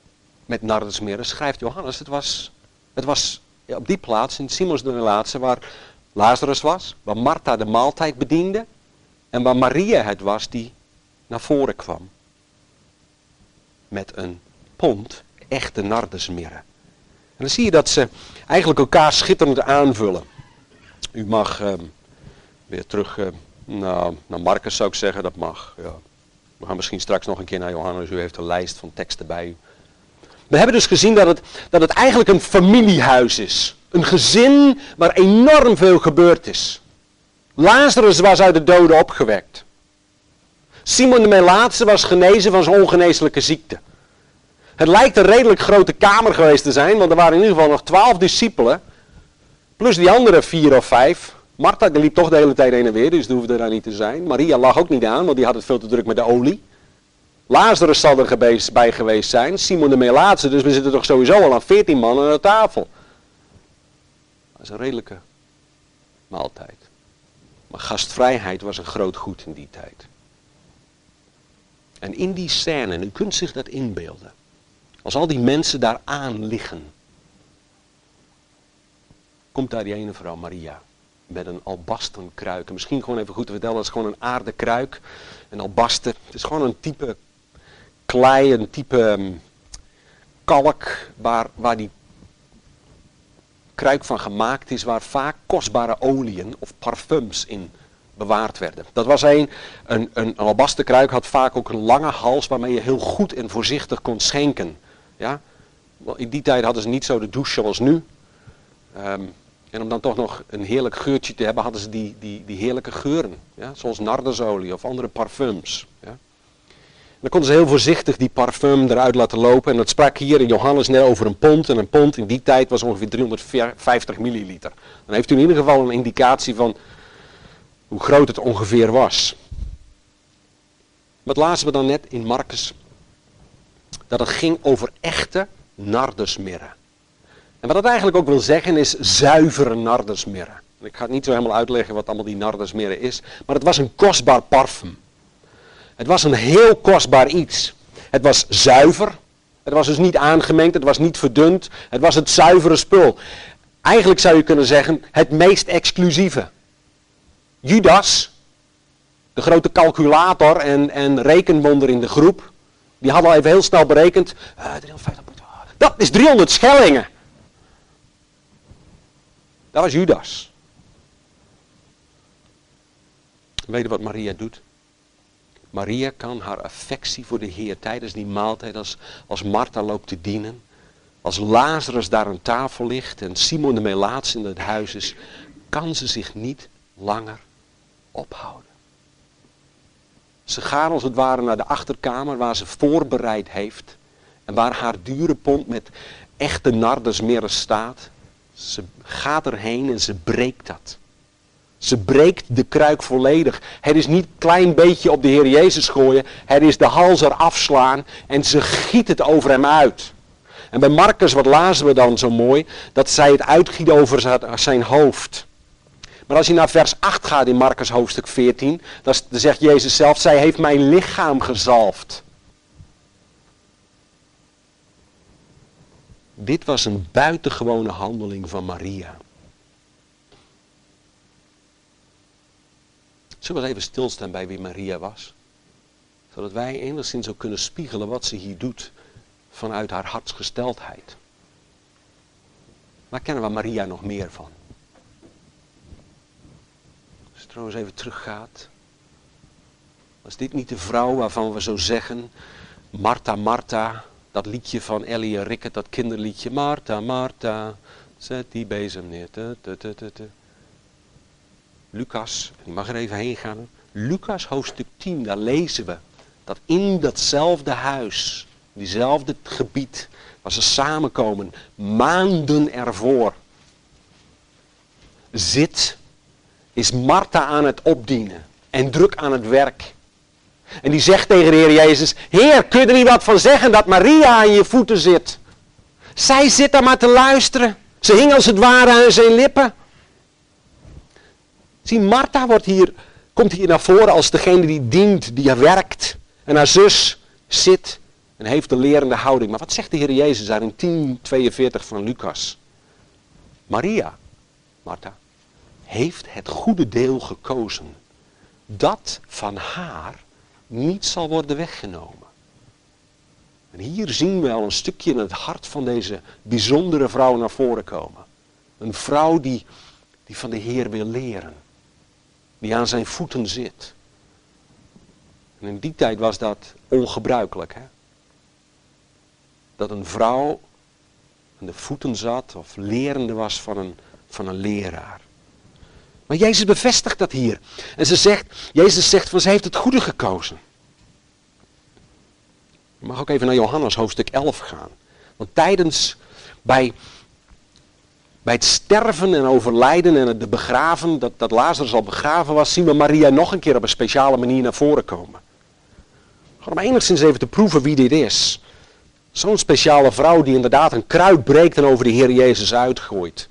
met nardusmirre, schrijft Johannes, het was op die plaats, in Simons de Melaatse, waar Lazarus was, waar Martha de maaltijd bediende en waar Maria het was die naar voren kwam. Met een pond echte nardusmirre. En dan zie je dat ze eigenlijk elkaar schitterend aanvullen. U mag weer terug naar Marcus, zou ik zeggen, dat mag. Ja. We gaan misschien straks nog een keer naar Johannes, u heeft een lijst van teksten bij u. We hebben dus gezien dat het eigenlijk een familiehuis is. Een gezin waar enorm veel gebeurd is. Lazarus was uit de doden opgewekt. Simon de Melaatse was genezen van zijn ongeneeslijke ziekte. Het lijkt een redelijk grote kamer geweest te zijn, want er waren in ieder geval nog 12 discipelen. Plus die andere 4 of 5. Martha die liep toch de hele tijd heen en weer, dus die hoefde daar niet te zijn. Maria lag ook niet aan, want die had het veel te druk met de olie. Lazarus zal er bij geweest zijn. Simon de Melaatse, dus we zitten toch sowieso al aan 14 mannen aan de tafel. Dat is een redelijke maaltijd. Maar gastvrijheid was een groot goed in die tijd. En in die scène, en u kunt zich dat inbeelden. Als al die mensen daar aan liggen. Komt daar die ene vrouw Maria. Met een albasten kruik. En misschien gewoon even goed te vertellen, dat is gewoon een aardekruik. Een albasten. Het is gewoon een type klei, een type kalk. Waar die kruik van gemaakt is. Waar vaak kostbare oliën of parfums in bewaard werden. Dat was een albasten kruik had vaak ook een lange hals waarmee je heel goed en voorzichtig kon schenken. Ja? In die tijd hadden ze niet zo de douche zoals nu. En om dan toch nog een heerlijk geurtje te hebben, hadden ze die heerlijke geuren. Ja? Zoals nardusolie of andere parfums. Ja? En dan konden ze heel voorzichtig die parfum eruit laten lopen. En dat sprak hier in Johannes net over een pond. En een pond in die tijd was ongeveer 350 milliliter. Dan heeft u in ieder geval een indicatie van hoe groot het ongeveer was. Wat lazen we dan net in Marcus? Dat het ging over echte nardusmirre. En wat dat eigenlijk ook wil zeggen is zuivere nardusmirre. Ik ga het niet zo helemaal uitleggen wat allemaal die nardusmirre is. Maar het was een kostbaar parfum. Het was een heel kostbaar iets. Het was zuiver. Het was dus niet aangemengd. Het was niet verdund. Het was het zuivere spul. Eigenlijk zou je kunnen zeggen het meest exclusieve. Judas, de grote calculator en rekenwonder in de groep. Die had al even heel snel berekend. 350. Dat is 300 schellingen. Dat was Judas. Weet je wat Maria doet? Maria kan haar affectie voor de Heer tijdens die maaltijd, als Martha loopt te dienen, als Lazarus daar aan tafel ligt en Simon de Melaatse in het huis is, kan ze zich niet langer ophouden. Ze gaan als het ware naar de achterkamer waar ze voorbereid heeft en waar haar dure pond met echte nardusmirre staat. Ze gaat erheen en ze breekt dat. Ze breekt de kruik volledig. Het is niet een klein beetje op de Heer Jezus gooien. Het is de hals eraf slaan en ze giet het over hem uit. En bij Marcus, wat lazen we dan zo mooi? Dat zij het uitgiet over zijn hoofd. Maar als je naar vers 8 gaat in Marcus hoofdstuk 14, dan zegt Jezus zelf, zij heeft mijn lichaam gezalfd. Dit was een buitengewone handeling van Maria. Zullen we eens even stilstaan bij wie Maria was? Zodat wij enigszins ook kunnen spiegelen wat ze hier doet vanuit haar hartsgesteldheid. Waar kennen we Maria nog meer van? Als je trouwens even teruggaat. Was dit niet de vrouw waarvan we zo zeggen, Martha, Martha, dat liedje van Ellie en Rickert, dat kinderliedje, Martha, Martha, zet die bezem neer. Lucas, die mag er even heen gaan. Lucas hoofdstuk 10, daar lezen we dat in datzelfde huis, diezelfde gebied, waar ze samenkomen, maanden ervoor, is Martha aan het opdienen en druk aan het werk. En die zegt tegen de Heer Jezus, Heer, kun je er niet wat van zeggen dat Maria aan je voeten zit? Zij zit daar maar te luisteren. Ze hing als het ware aan zijn lippen. Zie, Martha komt hier naar voren als degene die dient, die werkt. En haar zus zit En heeft de lerende houding. Maar wat zegt de Heer Jezus daar in 10:42 van Lucas? Maria, Martha, heeft het goede deel gekozen. Dat van haar niet zal worden weggenomen. En hier zien we al een stukje in het hart van deze bijzondere vrouw naar voren komen. Een vrouw die van de Heer wil leren. Die aan zijn voeten zit. En in die tijd was dat ongebruikelijk. Hè? Dat een vrouw aan de voeten zat of lerende was van een leraar. Maar Jezus bevestigt dat hier. En Jezus zegt van ze heeft het goede gekozen. Je mag ook even naar Johannes hoofdstuk 11 gaan. Want bij het sterven en overlijden en het begraven, dat Lazarus al begraven was, zien we Maria nog een keer op een speciale manier naar voren komen. Gewoon om enigszins even te proeven wie dit is. Zo'n speciale vrouw die inderdaad een kruid breekt en over de Heer Jezus uitgooit.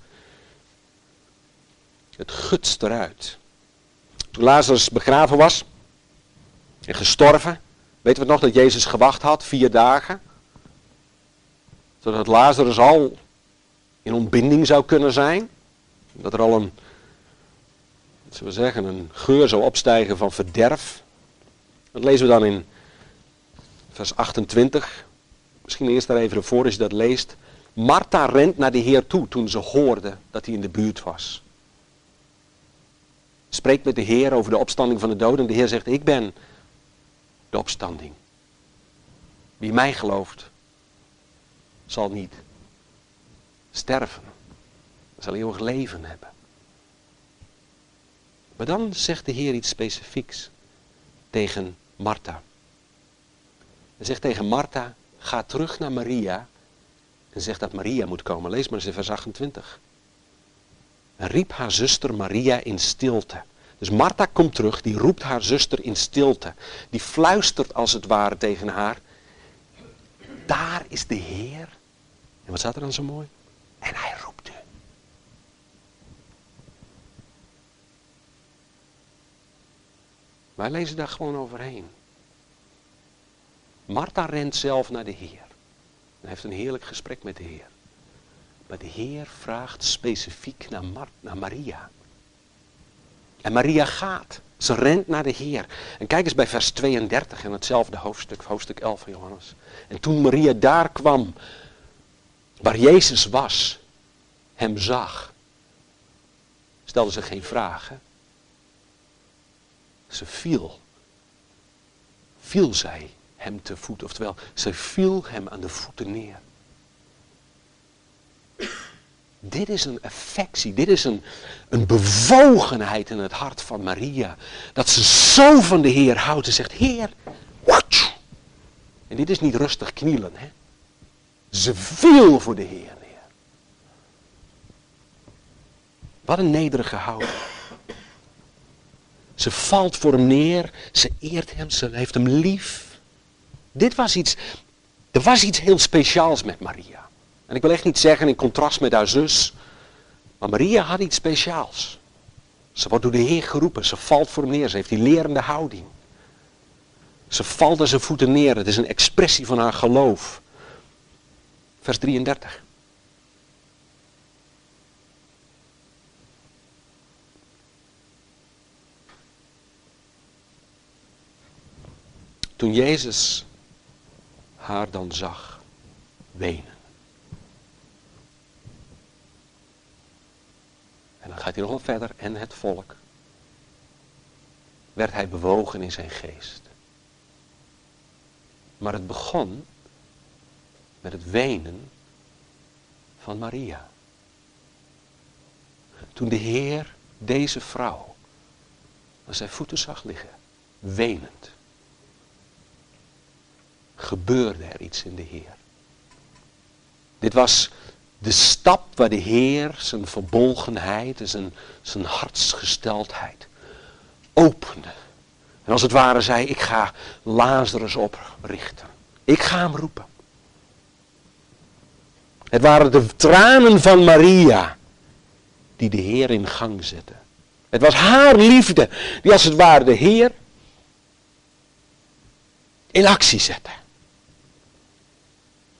Het gutst eruit. Toen Lazarus begraven was en gestorven, weten we nog dat Jezus gewacht had 4 dagen. Zodat Lazarus al in ontbinding zou kunnen zijn. Dat er al een geur zou opstijgen van verderf. Dat lezen we dan in vers 28. Misschien eerst daar even voor als je dat leest. Martha rent naar de Heer toe toen ze hoorde dat hij in de buurt was. Spreekt met de Heer over de opstanding van de doden. En de Heer zegt, ik ben de opstanding. Wie mij gelooft, zal niet sterven. Zal eeuwig leven hebben. Maar dan zegt de Heer iets specifieks tegen Martha. Hij zegt tegen Martha, ga terug naar Maria en zeg dat Maria moet komen. Lees maar eens in vers 28. En riep haar zuster Maria in stilte. Dus Martha komt terug, die roept haar zuster in stilte. Die fluistert als het ware tegen haar. Daar is de Heer. En wat staat er dan zo mooi? En hij roept u. Wij lezen daar gewoon overheen. Martha rent zelf naar de Heer. En heeft een heerlijk gesprek met de Heer. Maar de Heer vraagt specifiek naar Maria. En Maria gaat. Ze rent naar de Heer. En kijk eens bij vers 32 in hetzelfde hoofdstuk 11 van Johannes. En toen Maria daar kwam, waar Jezus was, hem zag, stelde ze geen vragen. Ze viel zij hem te voet. Oftewel, ze viel hem aan de voeten neer. Dit is een affectie, dit is een bewogenheid in het hart van Maria. Dat ze zo van de Heer houdt en zegt, Heer, watch. En dit is niet rustig knielen, hè. Ze viel voor de Heer neer. Wat een nederige houding. Ze valt voor hem neer, ze eert hem, ze heeft hem lief. Er was iets heel speciaals met Maria. En ik wil echt niet zeggen in contrast met haar zus. Maar Maria had iets speciaals. Ze wordt door de Heer geroepen. Ze valt voor hem neer. Ze heeft die lerende houding. Ze valt aan zijn voeten neer. Het is een expressie van haar geloof. Vers 33. Toen Jezus haar dan zag wenen. En dan gaat hij nog wat verder. En het volk. Werd hij bewogen in zijn geest. Maar het begon met het wenen van Maria. Toen de Heer deze vrouw aan zijn voeten zag liggen. Wenend. Gebeurde er iets in de Heer. Dit was de stap waar de Heer zijn verbolgenheid en zijn hartsgesteldheid opende. En als het ware zei, ik ga Lazarus oprichten. Ik ga hem roepen. Het waren de tranen van Maria die de Heer in gang zette. Het was haar liefde die als het ware de Heer in actie zette.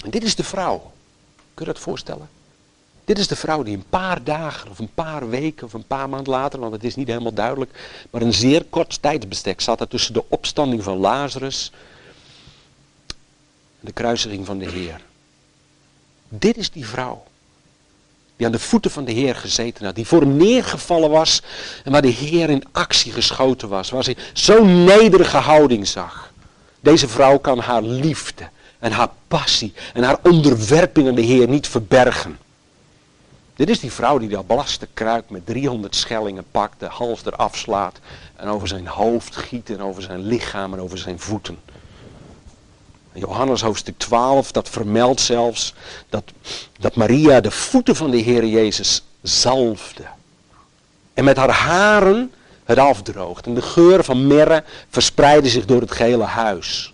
En dit is de vrouw. Kun je dat voorstellen? Dit is de vrouw die een paar dagen of een paar weken of een paar maanden later, want het is niet helemaal duidelijk, maar een zeer kort tijdsbestek zat er tussen de opstanding van Lazarus en de kruisiging van de Heer. Dit is die vrouw die aan de voeten van de Heer gezeten had, die voor hem neergevallen was en waar de Heer in actie geschoten was, waar ze zo'n nederige houding zag. Deze vrouw kan haar liefde en haar passie en haar onderwerping aan de Heer niet verbergen. Dit is die vrouw die de alblasten kruik met 300 schellingen pakt, de hals eraf slaat en over zijn hoofd giet en over zijn lichaam en over zijn voeten. Johannes hoofdstuk 12, dat vermeldt zelfs dat Maria de voeten van de Heer Jezus zalfde. En met haar haren het afdroogt. En de geur van mirre verspreidde zich door het gehele huis.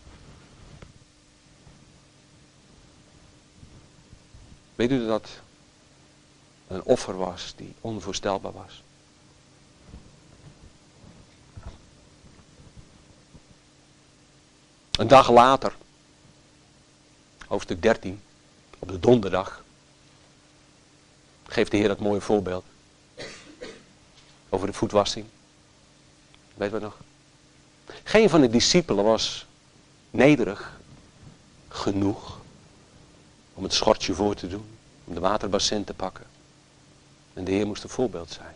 Weet u dat een offer was die onvoorstelbaar was? Een dag later, hoofdstuk 13, op de donderdag, geeft de Heer dat mooie voorbeeld. Over de voetwassing. Weet je wat nog? Geen van de discipelen was nederig genoeg om het schortje voor te doen, om de waterbassin te pakken. En de Heer moest een voorbeeld zijn.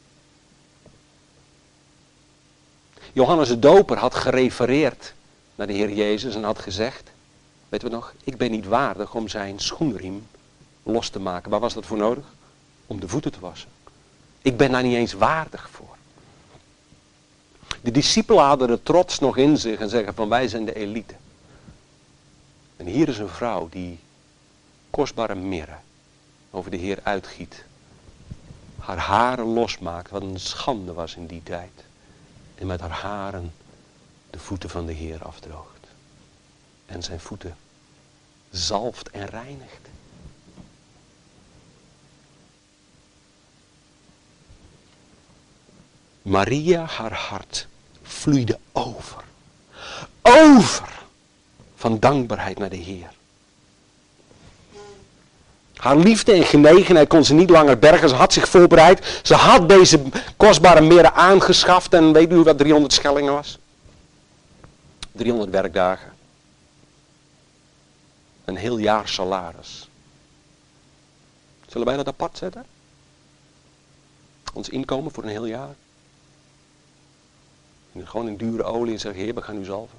Johannes de Doper had gerefereerd naar de Heer Jezus en had gezegd, weet we nog, ik ben niet waardig om zijn schoenriem los te maken. Waar was dat voor nodig? Om de voeten te wassen. Ik ben daar niet eens waardig voor. De discipelen hadden de trots nog in zich en zeggen van wij zijn de elite. En hier is een vrouw die kostbare mirre over de Heer uitgiet. Haar haren losmaakt, wat een schande was in die tijd. En met haar haren de voeten van de Heer afdroogt. En zijn voeten zalft en reinigt. Maria, haar hart, vloeide over. Over van dankbaarheid naar de Heer. Haar liefde en genegenheid kon ze niet langer bergen. Ze had zich voorbereid. Ze had deze kostbare mirre aangeschaft. En weet u wat 300 schellingen was? 300 werkdagen. Een heel jaar salaris. Zullen wij dat apart zetten? Ons inkomen voor een heel jaar. En gewoon in dure olie en zeggen, Heer, we gaan u zalven.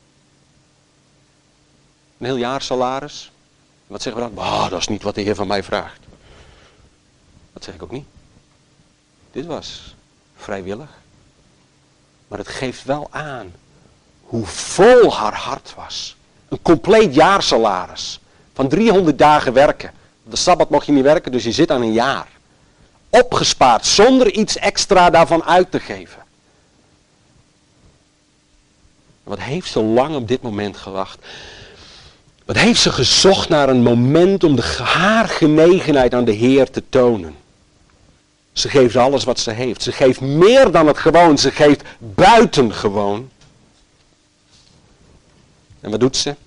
Een heel jaar salaris. Wat zeggen we dan? Oh, dat is niet wat de Heer van mij vraagt. Dat zeg ik ook niet. Dit was vrijwillig. Maar het geeft wel aan hoe vol haar hart was. Een compleet jaarsalaris. Van 300 dagen werken. Op de Sabbat mocht je niet werken, dus je zit aan een jaar. Opgespaard, zonder iets extra daarvan uit te geven. Wat heeft ze lang op dit moment gewacht? Wat heeft ze gezocht naar een moment om haar genegenheid aan de Heer te tonen? Ze geeft alles wat ze heeft. Ze geeft meer dan het gewoon. Ze geeft buitengewoon. En wat doet ze?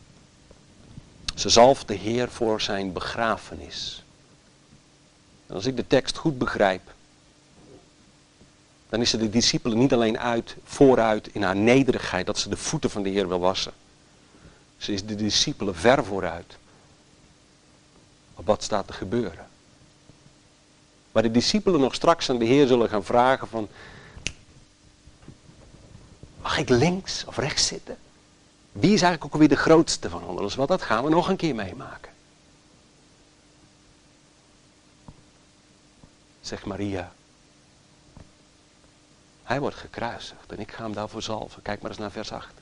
Ze zalft de Heer voor zijn begrafenis. En als ik de tekst goed begrijp, dan is ze de discipelen niet alleen vooruit in haar nederigheid, dat ze de voeten van de Heer wil wassen. Ze is de discipelen ver vooruit op wat staat te gebeuren. Waar de discipelen nog straks aan de Heer zullen gaan vragen van, mag ik links of rechts zitten? Wie is eigenlijk ook alweer de grootste van ons? Want dat gaan we nog een keer meemaken. Zegt Maria, hij wordt gekruisigd en ik ga hem daarvoor zalven. Kijk maar eens naar vers 8.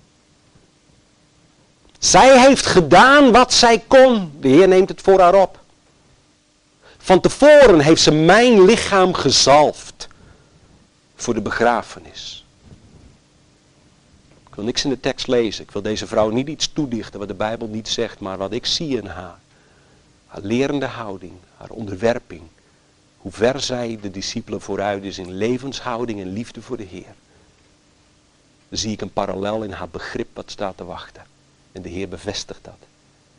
Zij heeft gedaan wat zij kon. De Heer neemt het voor haar op. Van tevoren heeft ze mijn lichaam gezalfd voor de begrafenis. Ik wil niks in de tekst lezen. Ik wil deze vrouw niet iets toedichten wat de Bijbel niet zegt, maar wat ik zie in haar. Haar lerende houding, haar onderwerping. Hoe ver zij de discipelen vooruit is in levenshouding en liefde voor de Heer. Dan zie ik een parallel in haar begrip wat staat te wachten. En de Heer bevestigt dat.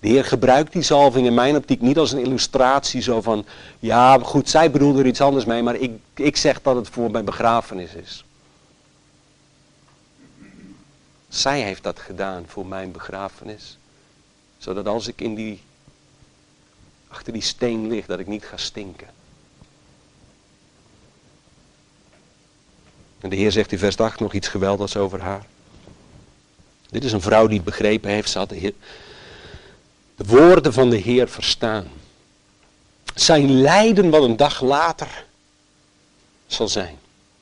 De Heer gebruikt die zalving in mijn optiek niet als een illustratie zo van, ja goed, zij bedoelde er iets anders mee, maar ik zeg dat het voor mijn begrafenis is. Zij heeft dat gedaan voor mijn begrafenis. Zodat als ik achter die steen lig, dat ik niet ga stinken. En de Heer zegt in vers 8 nog iets geweldigs over haar. Dit is een vrouw die het begrepen heeft, ze had de woorden van de Heer verstaan. Zijn lijden wat een dag later zal zijn.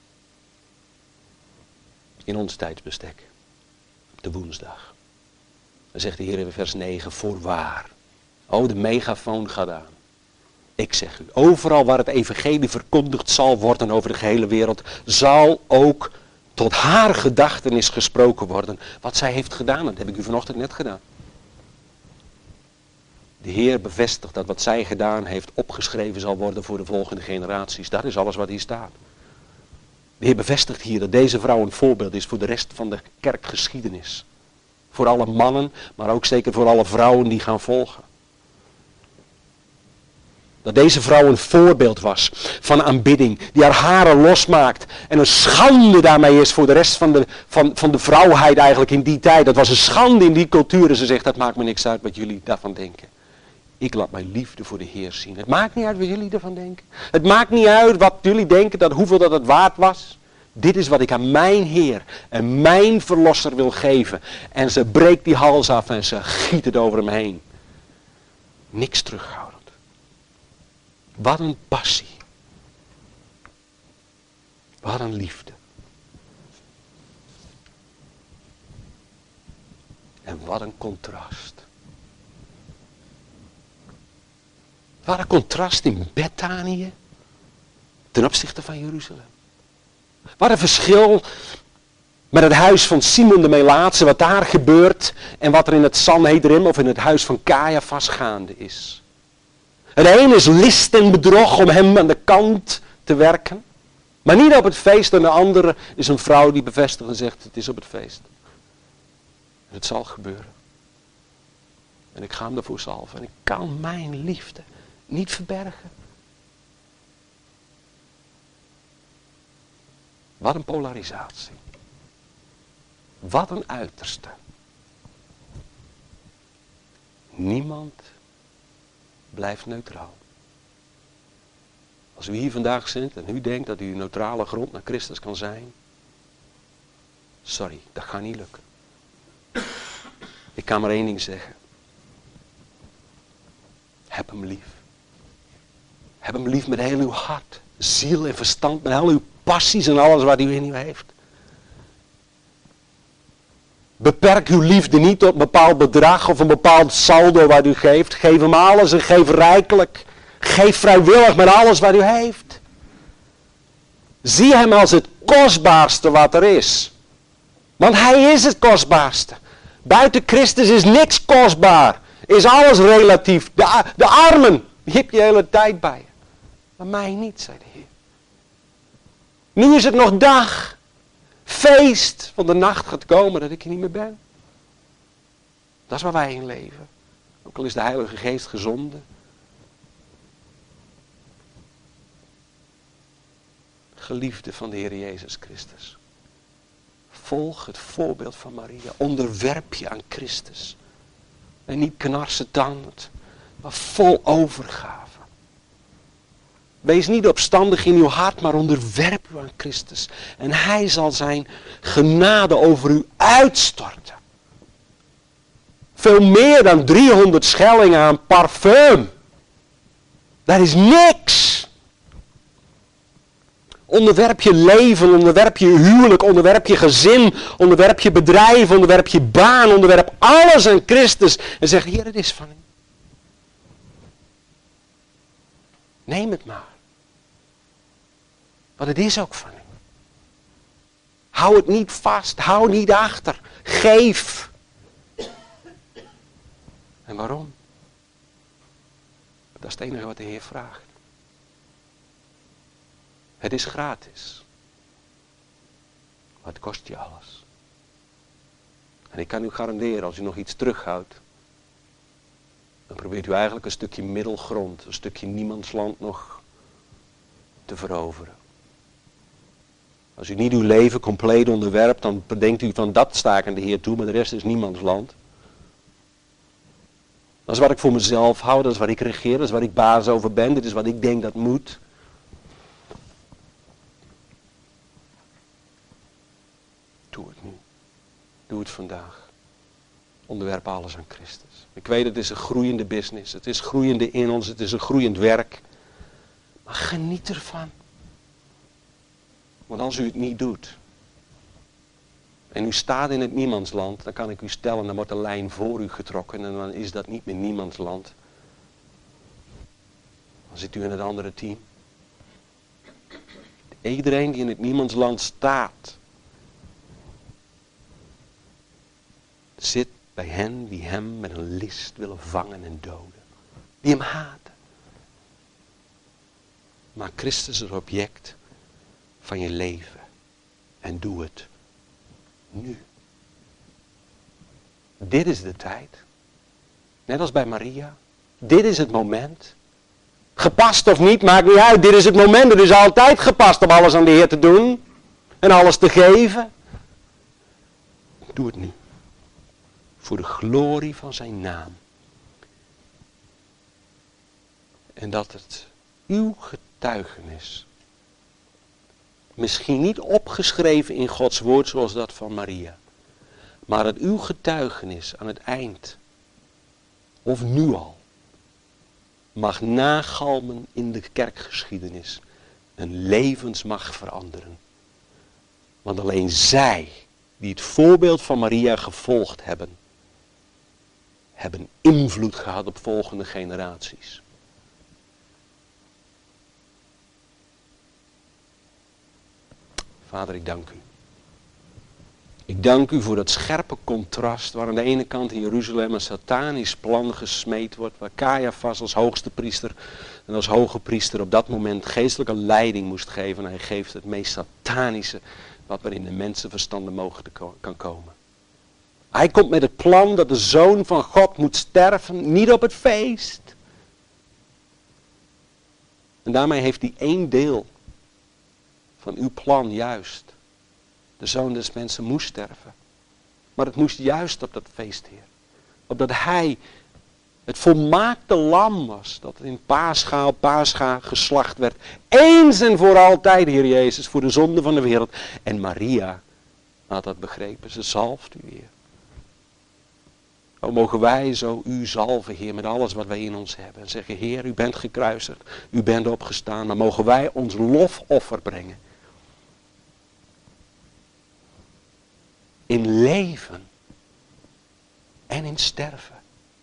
In ons tijdsbestek. Op de woensdag. Dan zegt de Heer in vers 9, voorwaar. Oh, de megafoon gaat aan. Ik zeg u, overal waar het evangelie verkondigd zal worden over de gehele wereld, zal ook tot haar gedachtenis gesproken worden. Wat zij heeft gedaan, dat heb ik u vanochtend net gedaan. De Heer bevestigt dat wat zij gedaan heeft opgeschreven zal worden voor de volgende generaties. Dat is alles wat hier staat. De Heer bevestigt hier dat deze vrouw een voorbeeld is voor de rest van de kerkgeschiedenis. Voor alle mannen, maar ook zeker voor alle vrouwen die gaan volgen. Dat deze vrouw een voorbeeld was van aanbidding, die haar haren losmaakt en een schande daarmee is voor de rest van de vrouwheid eigenlijk in die tijd. Dat was een schande in die cultuur en ze zegt, dat maakt me niks uit wat jullie daarvan denken. Ik laat mijn liefde voor de Heer zien. Het maakt niet uit wat jullie ervan denken. Het maakt niet uit wat jullie denken, hoeveel dat het waard was. Dit is wat ik aan mijn Heer en mijn Verlosser wil geven. En ze breekt die hals af en ze giet het over hem heen. Niks terughoudend. Wat een passie. Wat een liefde. En wat een contrast. Wat een contrast in Bethanië ten opzichte van Jeruzalem. Wat een verschil met het huis van Simon de Melaatse, wat daar gebeurt en wat er in het Sanhedrin of in het huis van Caiaphas gaande is. Het een is list en bedrog om hem aan de kant te werken, maar niet op het feest. En de andere is een vrouw die bevestigt en zegt, het is op het feest. En het zal gebeuren. En ik ga hem ervoor zalven en ik kan mijn liefde niet verbergen. Wat een polarisatie. Wat een uiterste. Niemand blijft neutraal. Als u hier vandaag zit en u denkt dat u een neutrale grond naar Christus kan zijn. Sorry, dat gaat niet lukken. Ik kan maar één ding zeggen. Heb hem lief. Heb hem lief met heel uw hart, ziel en verstand, met al uw passies en alles wat u in u heeft. Beperk uw liefde niet tot een bepaald bedrag of een bepaald saldo wat u geeft. Geef hem alles en geef rijkelijk. Geef vrijwillig met alles wat u heeft. Zie hem als het kostbaarste wat er is. Want hij is het kostbaarste. Buiten Christus is niks kostbaar. Is alles relatief. De armen, die heb je de hele tijd bij je. Maar mij niet, zei de Heer. Nu is het nog dag. Feest van de nacht gaat komen dat ik er niet meer ben. Dat is waar wij in leven. Ook al is de Heilige Geest gezonden. Geliefde van de Heer Jezus Christus. Volg het voorbeeld van Maria. Onderwerp je aan Christus. En niet knarsetandend, maar vol overgave. Wees niet opstandig in uw hart, maar onderwerp u aan Christus. En hij zal zijn genade over u uitstorten. Veel meer dan 300 schellingen aan parfum. Dat is niks. Onderwerp je leven, onderwerp je huwelijk, onderwerp je gezin, onderwerp je bedrijf, onderwerp je baan, onderwerp alles aan Christus. En zeg, Heer, het is van u. Neem het maar. Want het is ook van u. Hou het niet vast, hou niet achter. Geef. En waarom? Dat is het enige wat de Heer vraagt. Het is gratis. Maar het kost je alles. En ik kan u garanderen, als u nog iets terughoudt, Dan probeert u eigenlijk een stukje middelgrond, een stukje niemandsland nog te veroveren. Als u niet uw leven compleet onderwerpt, dan bedenkt u van dat sta ik aan de Heer toe, maar de rest is niemandsland. Dat is wat ik voor mezelf hou, dat is wat ik regeer, dat is waar ik baas over ben, dit is wat ik denk dat moet. Doe het nu. Doe het vandaag. Onderwerp alles aan Christus. Ik weet, het is een groeiende business, het is groeiende in ons, het is een groeiend werk. Maar geniet ervan. Want als u het niet doet, en u staat in het niemandsland, dan kan ik u stellen, dan wordt de lijn voor u getrokken en dan is dat niet meer niemandsland. Dan zit u in het andere team. Iedereen die in het niemandsland staat, zit bij hen die hem met een list willen vangen en doden. Die hem haten. Maak Christus het object van je leven. En doe het nu. Dit is de tijd. Net als bij Maria. Dit is het moment. Gepast of niet, maakt niet uit. Dit is het moment. Het is altijd gepast om alles aan de Heer te doen. En alles te geven. Doe het nu. Voor de glorie van zijn naam. En dat het uw getuigenis, misschien niet opgeschreven in Gods woord zoals dat van Maria, maar dat uw getuigenis aan het eind, of nu al, mag nagalmen in de kerkgeschiedenis en levens mag veranderen. Want alleen zij, die het voorbeeld van Maria gevolgd hebben invloed gehad op volgende generaties. Vader, ik dank u. Ik dank u voor dat scherpe contrast waar aan de ene kant in Jeruzalem een satanisch plan gesmeed wordt, waar Caiaphas als hoogste priester en als hoge priester op dat moment geestelijke leiding moest geven. En hij geeft het meest satanische wat er in de mensenverstanden mogelijk kan komen. Hij komt met het plan dat de Zoon van God moet sterven, niet op het feest. En daarmee heeft hij één deel van uw plan juist. De Zoon des Mensen moest sterven. Maar het moest juist op dat feest, Heer. Opdat hij het volmaakte lam was. Dat in Pascha op Pascha geslacht werd. Eens en voor altijd, Heer Jezus, voor de zonde van de wereld. En Maria had dat begrepen. Ze zalft u, Heer. O, mogen wij zo u zalven, Heer, met alles wat wij in ons hebben. En zeggen, Heer, u bent gekruisigd. U bent opgestaan. Maar mogen wij ons lofoffer brengen. In leven en in sterven.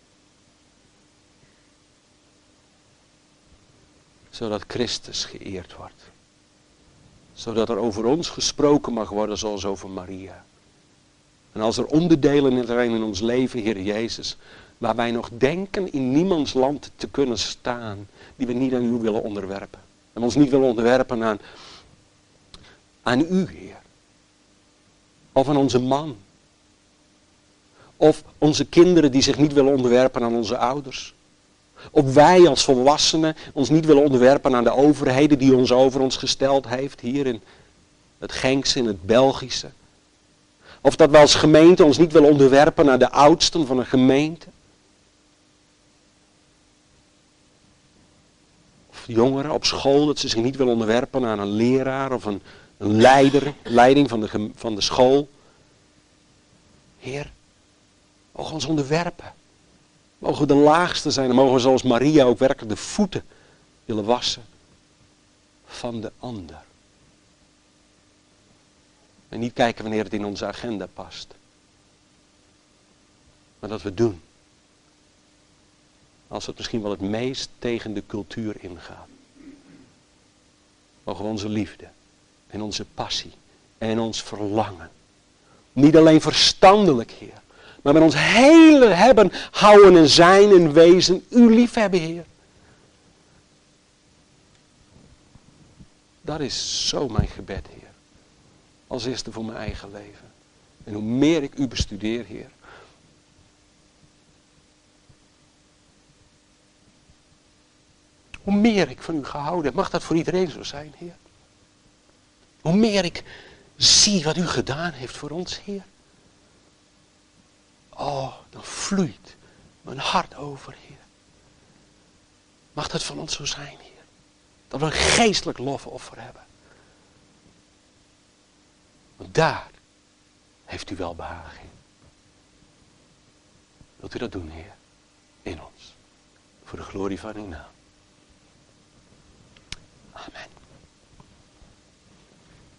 Zodat Christus geëerd wordt. Zodat er over ons gesproken mag worden zoals over Maria. En als er onderdelen zijn in ons leven, Heer Jezus, waar wij nog denken in niemands land te kunnen staan, die we niet aan u willen onderwerpen. En ons niet willen onderwerpen aan u, Heer. Of aan onze man. Of onze kinderen die zich niet willen onderwerpen aan onze ouders. Of wij als volwassenen ons niet willen onderwerpen aan de overheden die ons over ons gesteld heeft. Hier in het Genkse, in het Belgische. Of dat we als gemeente ons niet willen onderwerpen aan de oudsten van een gemeente. Of jongeren op school, dat ze zich niet willen onderwerpen aan een leraar of een leiding van de school. Heer, mogen we ons onderwerpen. Mogen we de laagste zijn en mogen we zoals Maria ook werkelijk de voeten willen wassen van de ander. En niet kijken wanneer het in onze agenda past. Maar dat we doen. Als het misschien wel het meest tegen de cultuur ingaat. Mogen we onze liefde en onze passie en ons verlangen. Niet alleen verstandelijk, Heer. Maar met ons hele hebben, houden en zijn en wezen u liefhebben, Heer. Dat is zo mijn gebed, Heer. Als eerste voor mijn eigen leven. En hoe meer ik u bestudeer, Heer. Hoe meer ik van u gehouden heb, mag dat voor iedereen zo zijn, Heer. Hoe meer ik zie wat u gedaan heeft voor ons, Heer. Oh, dan vloeit mijn hart over, Heer. Mag dat van ons zo zijn, Heer. Dat we een geestelijk lofoffer hebben. Want daar heeft u wel behagen in. Wilt u dat doen, Heer? In ons. Voor de glorie van uw naam.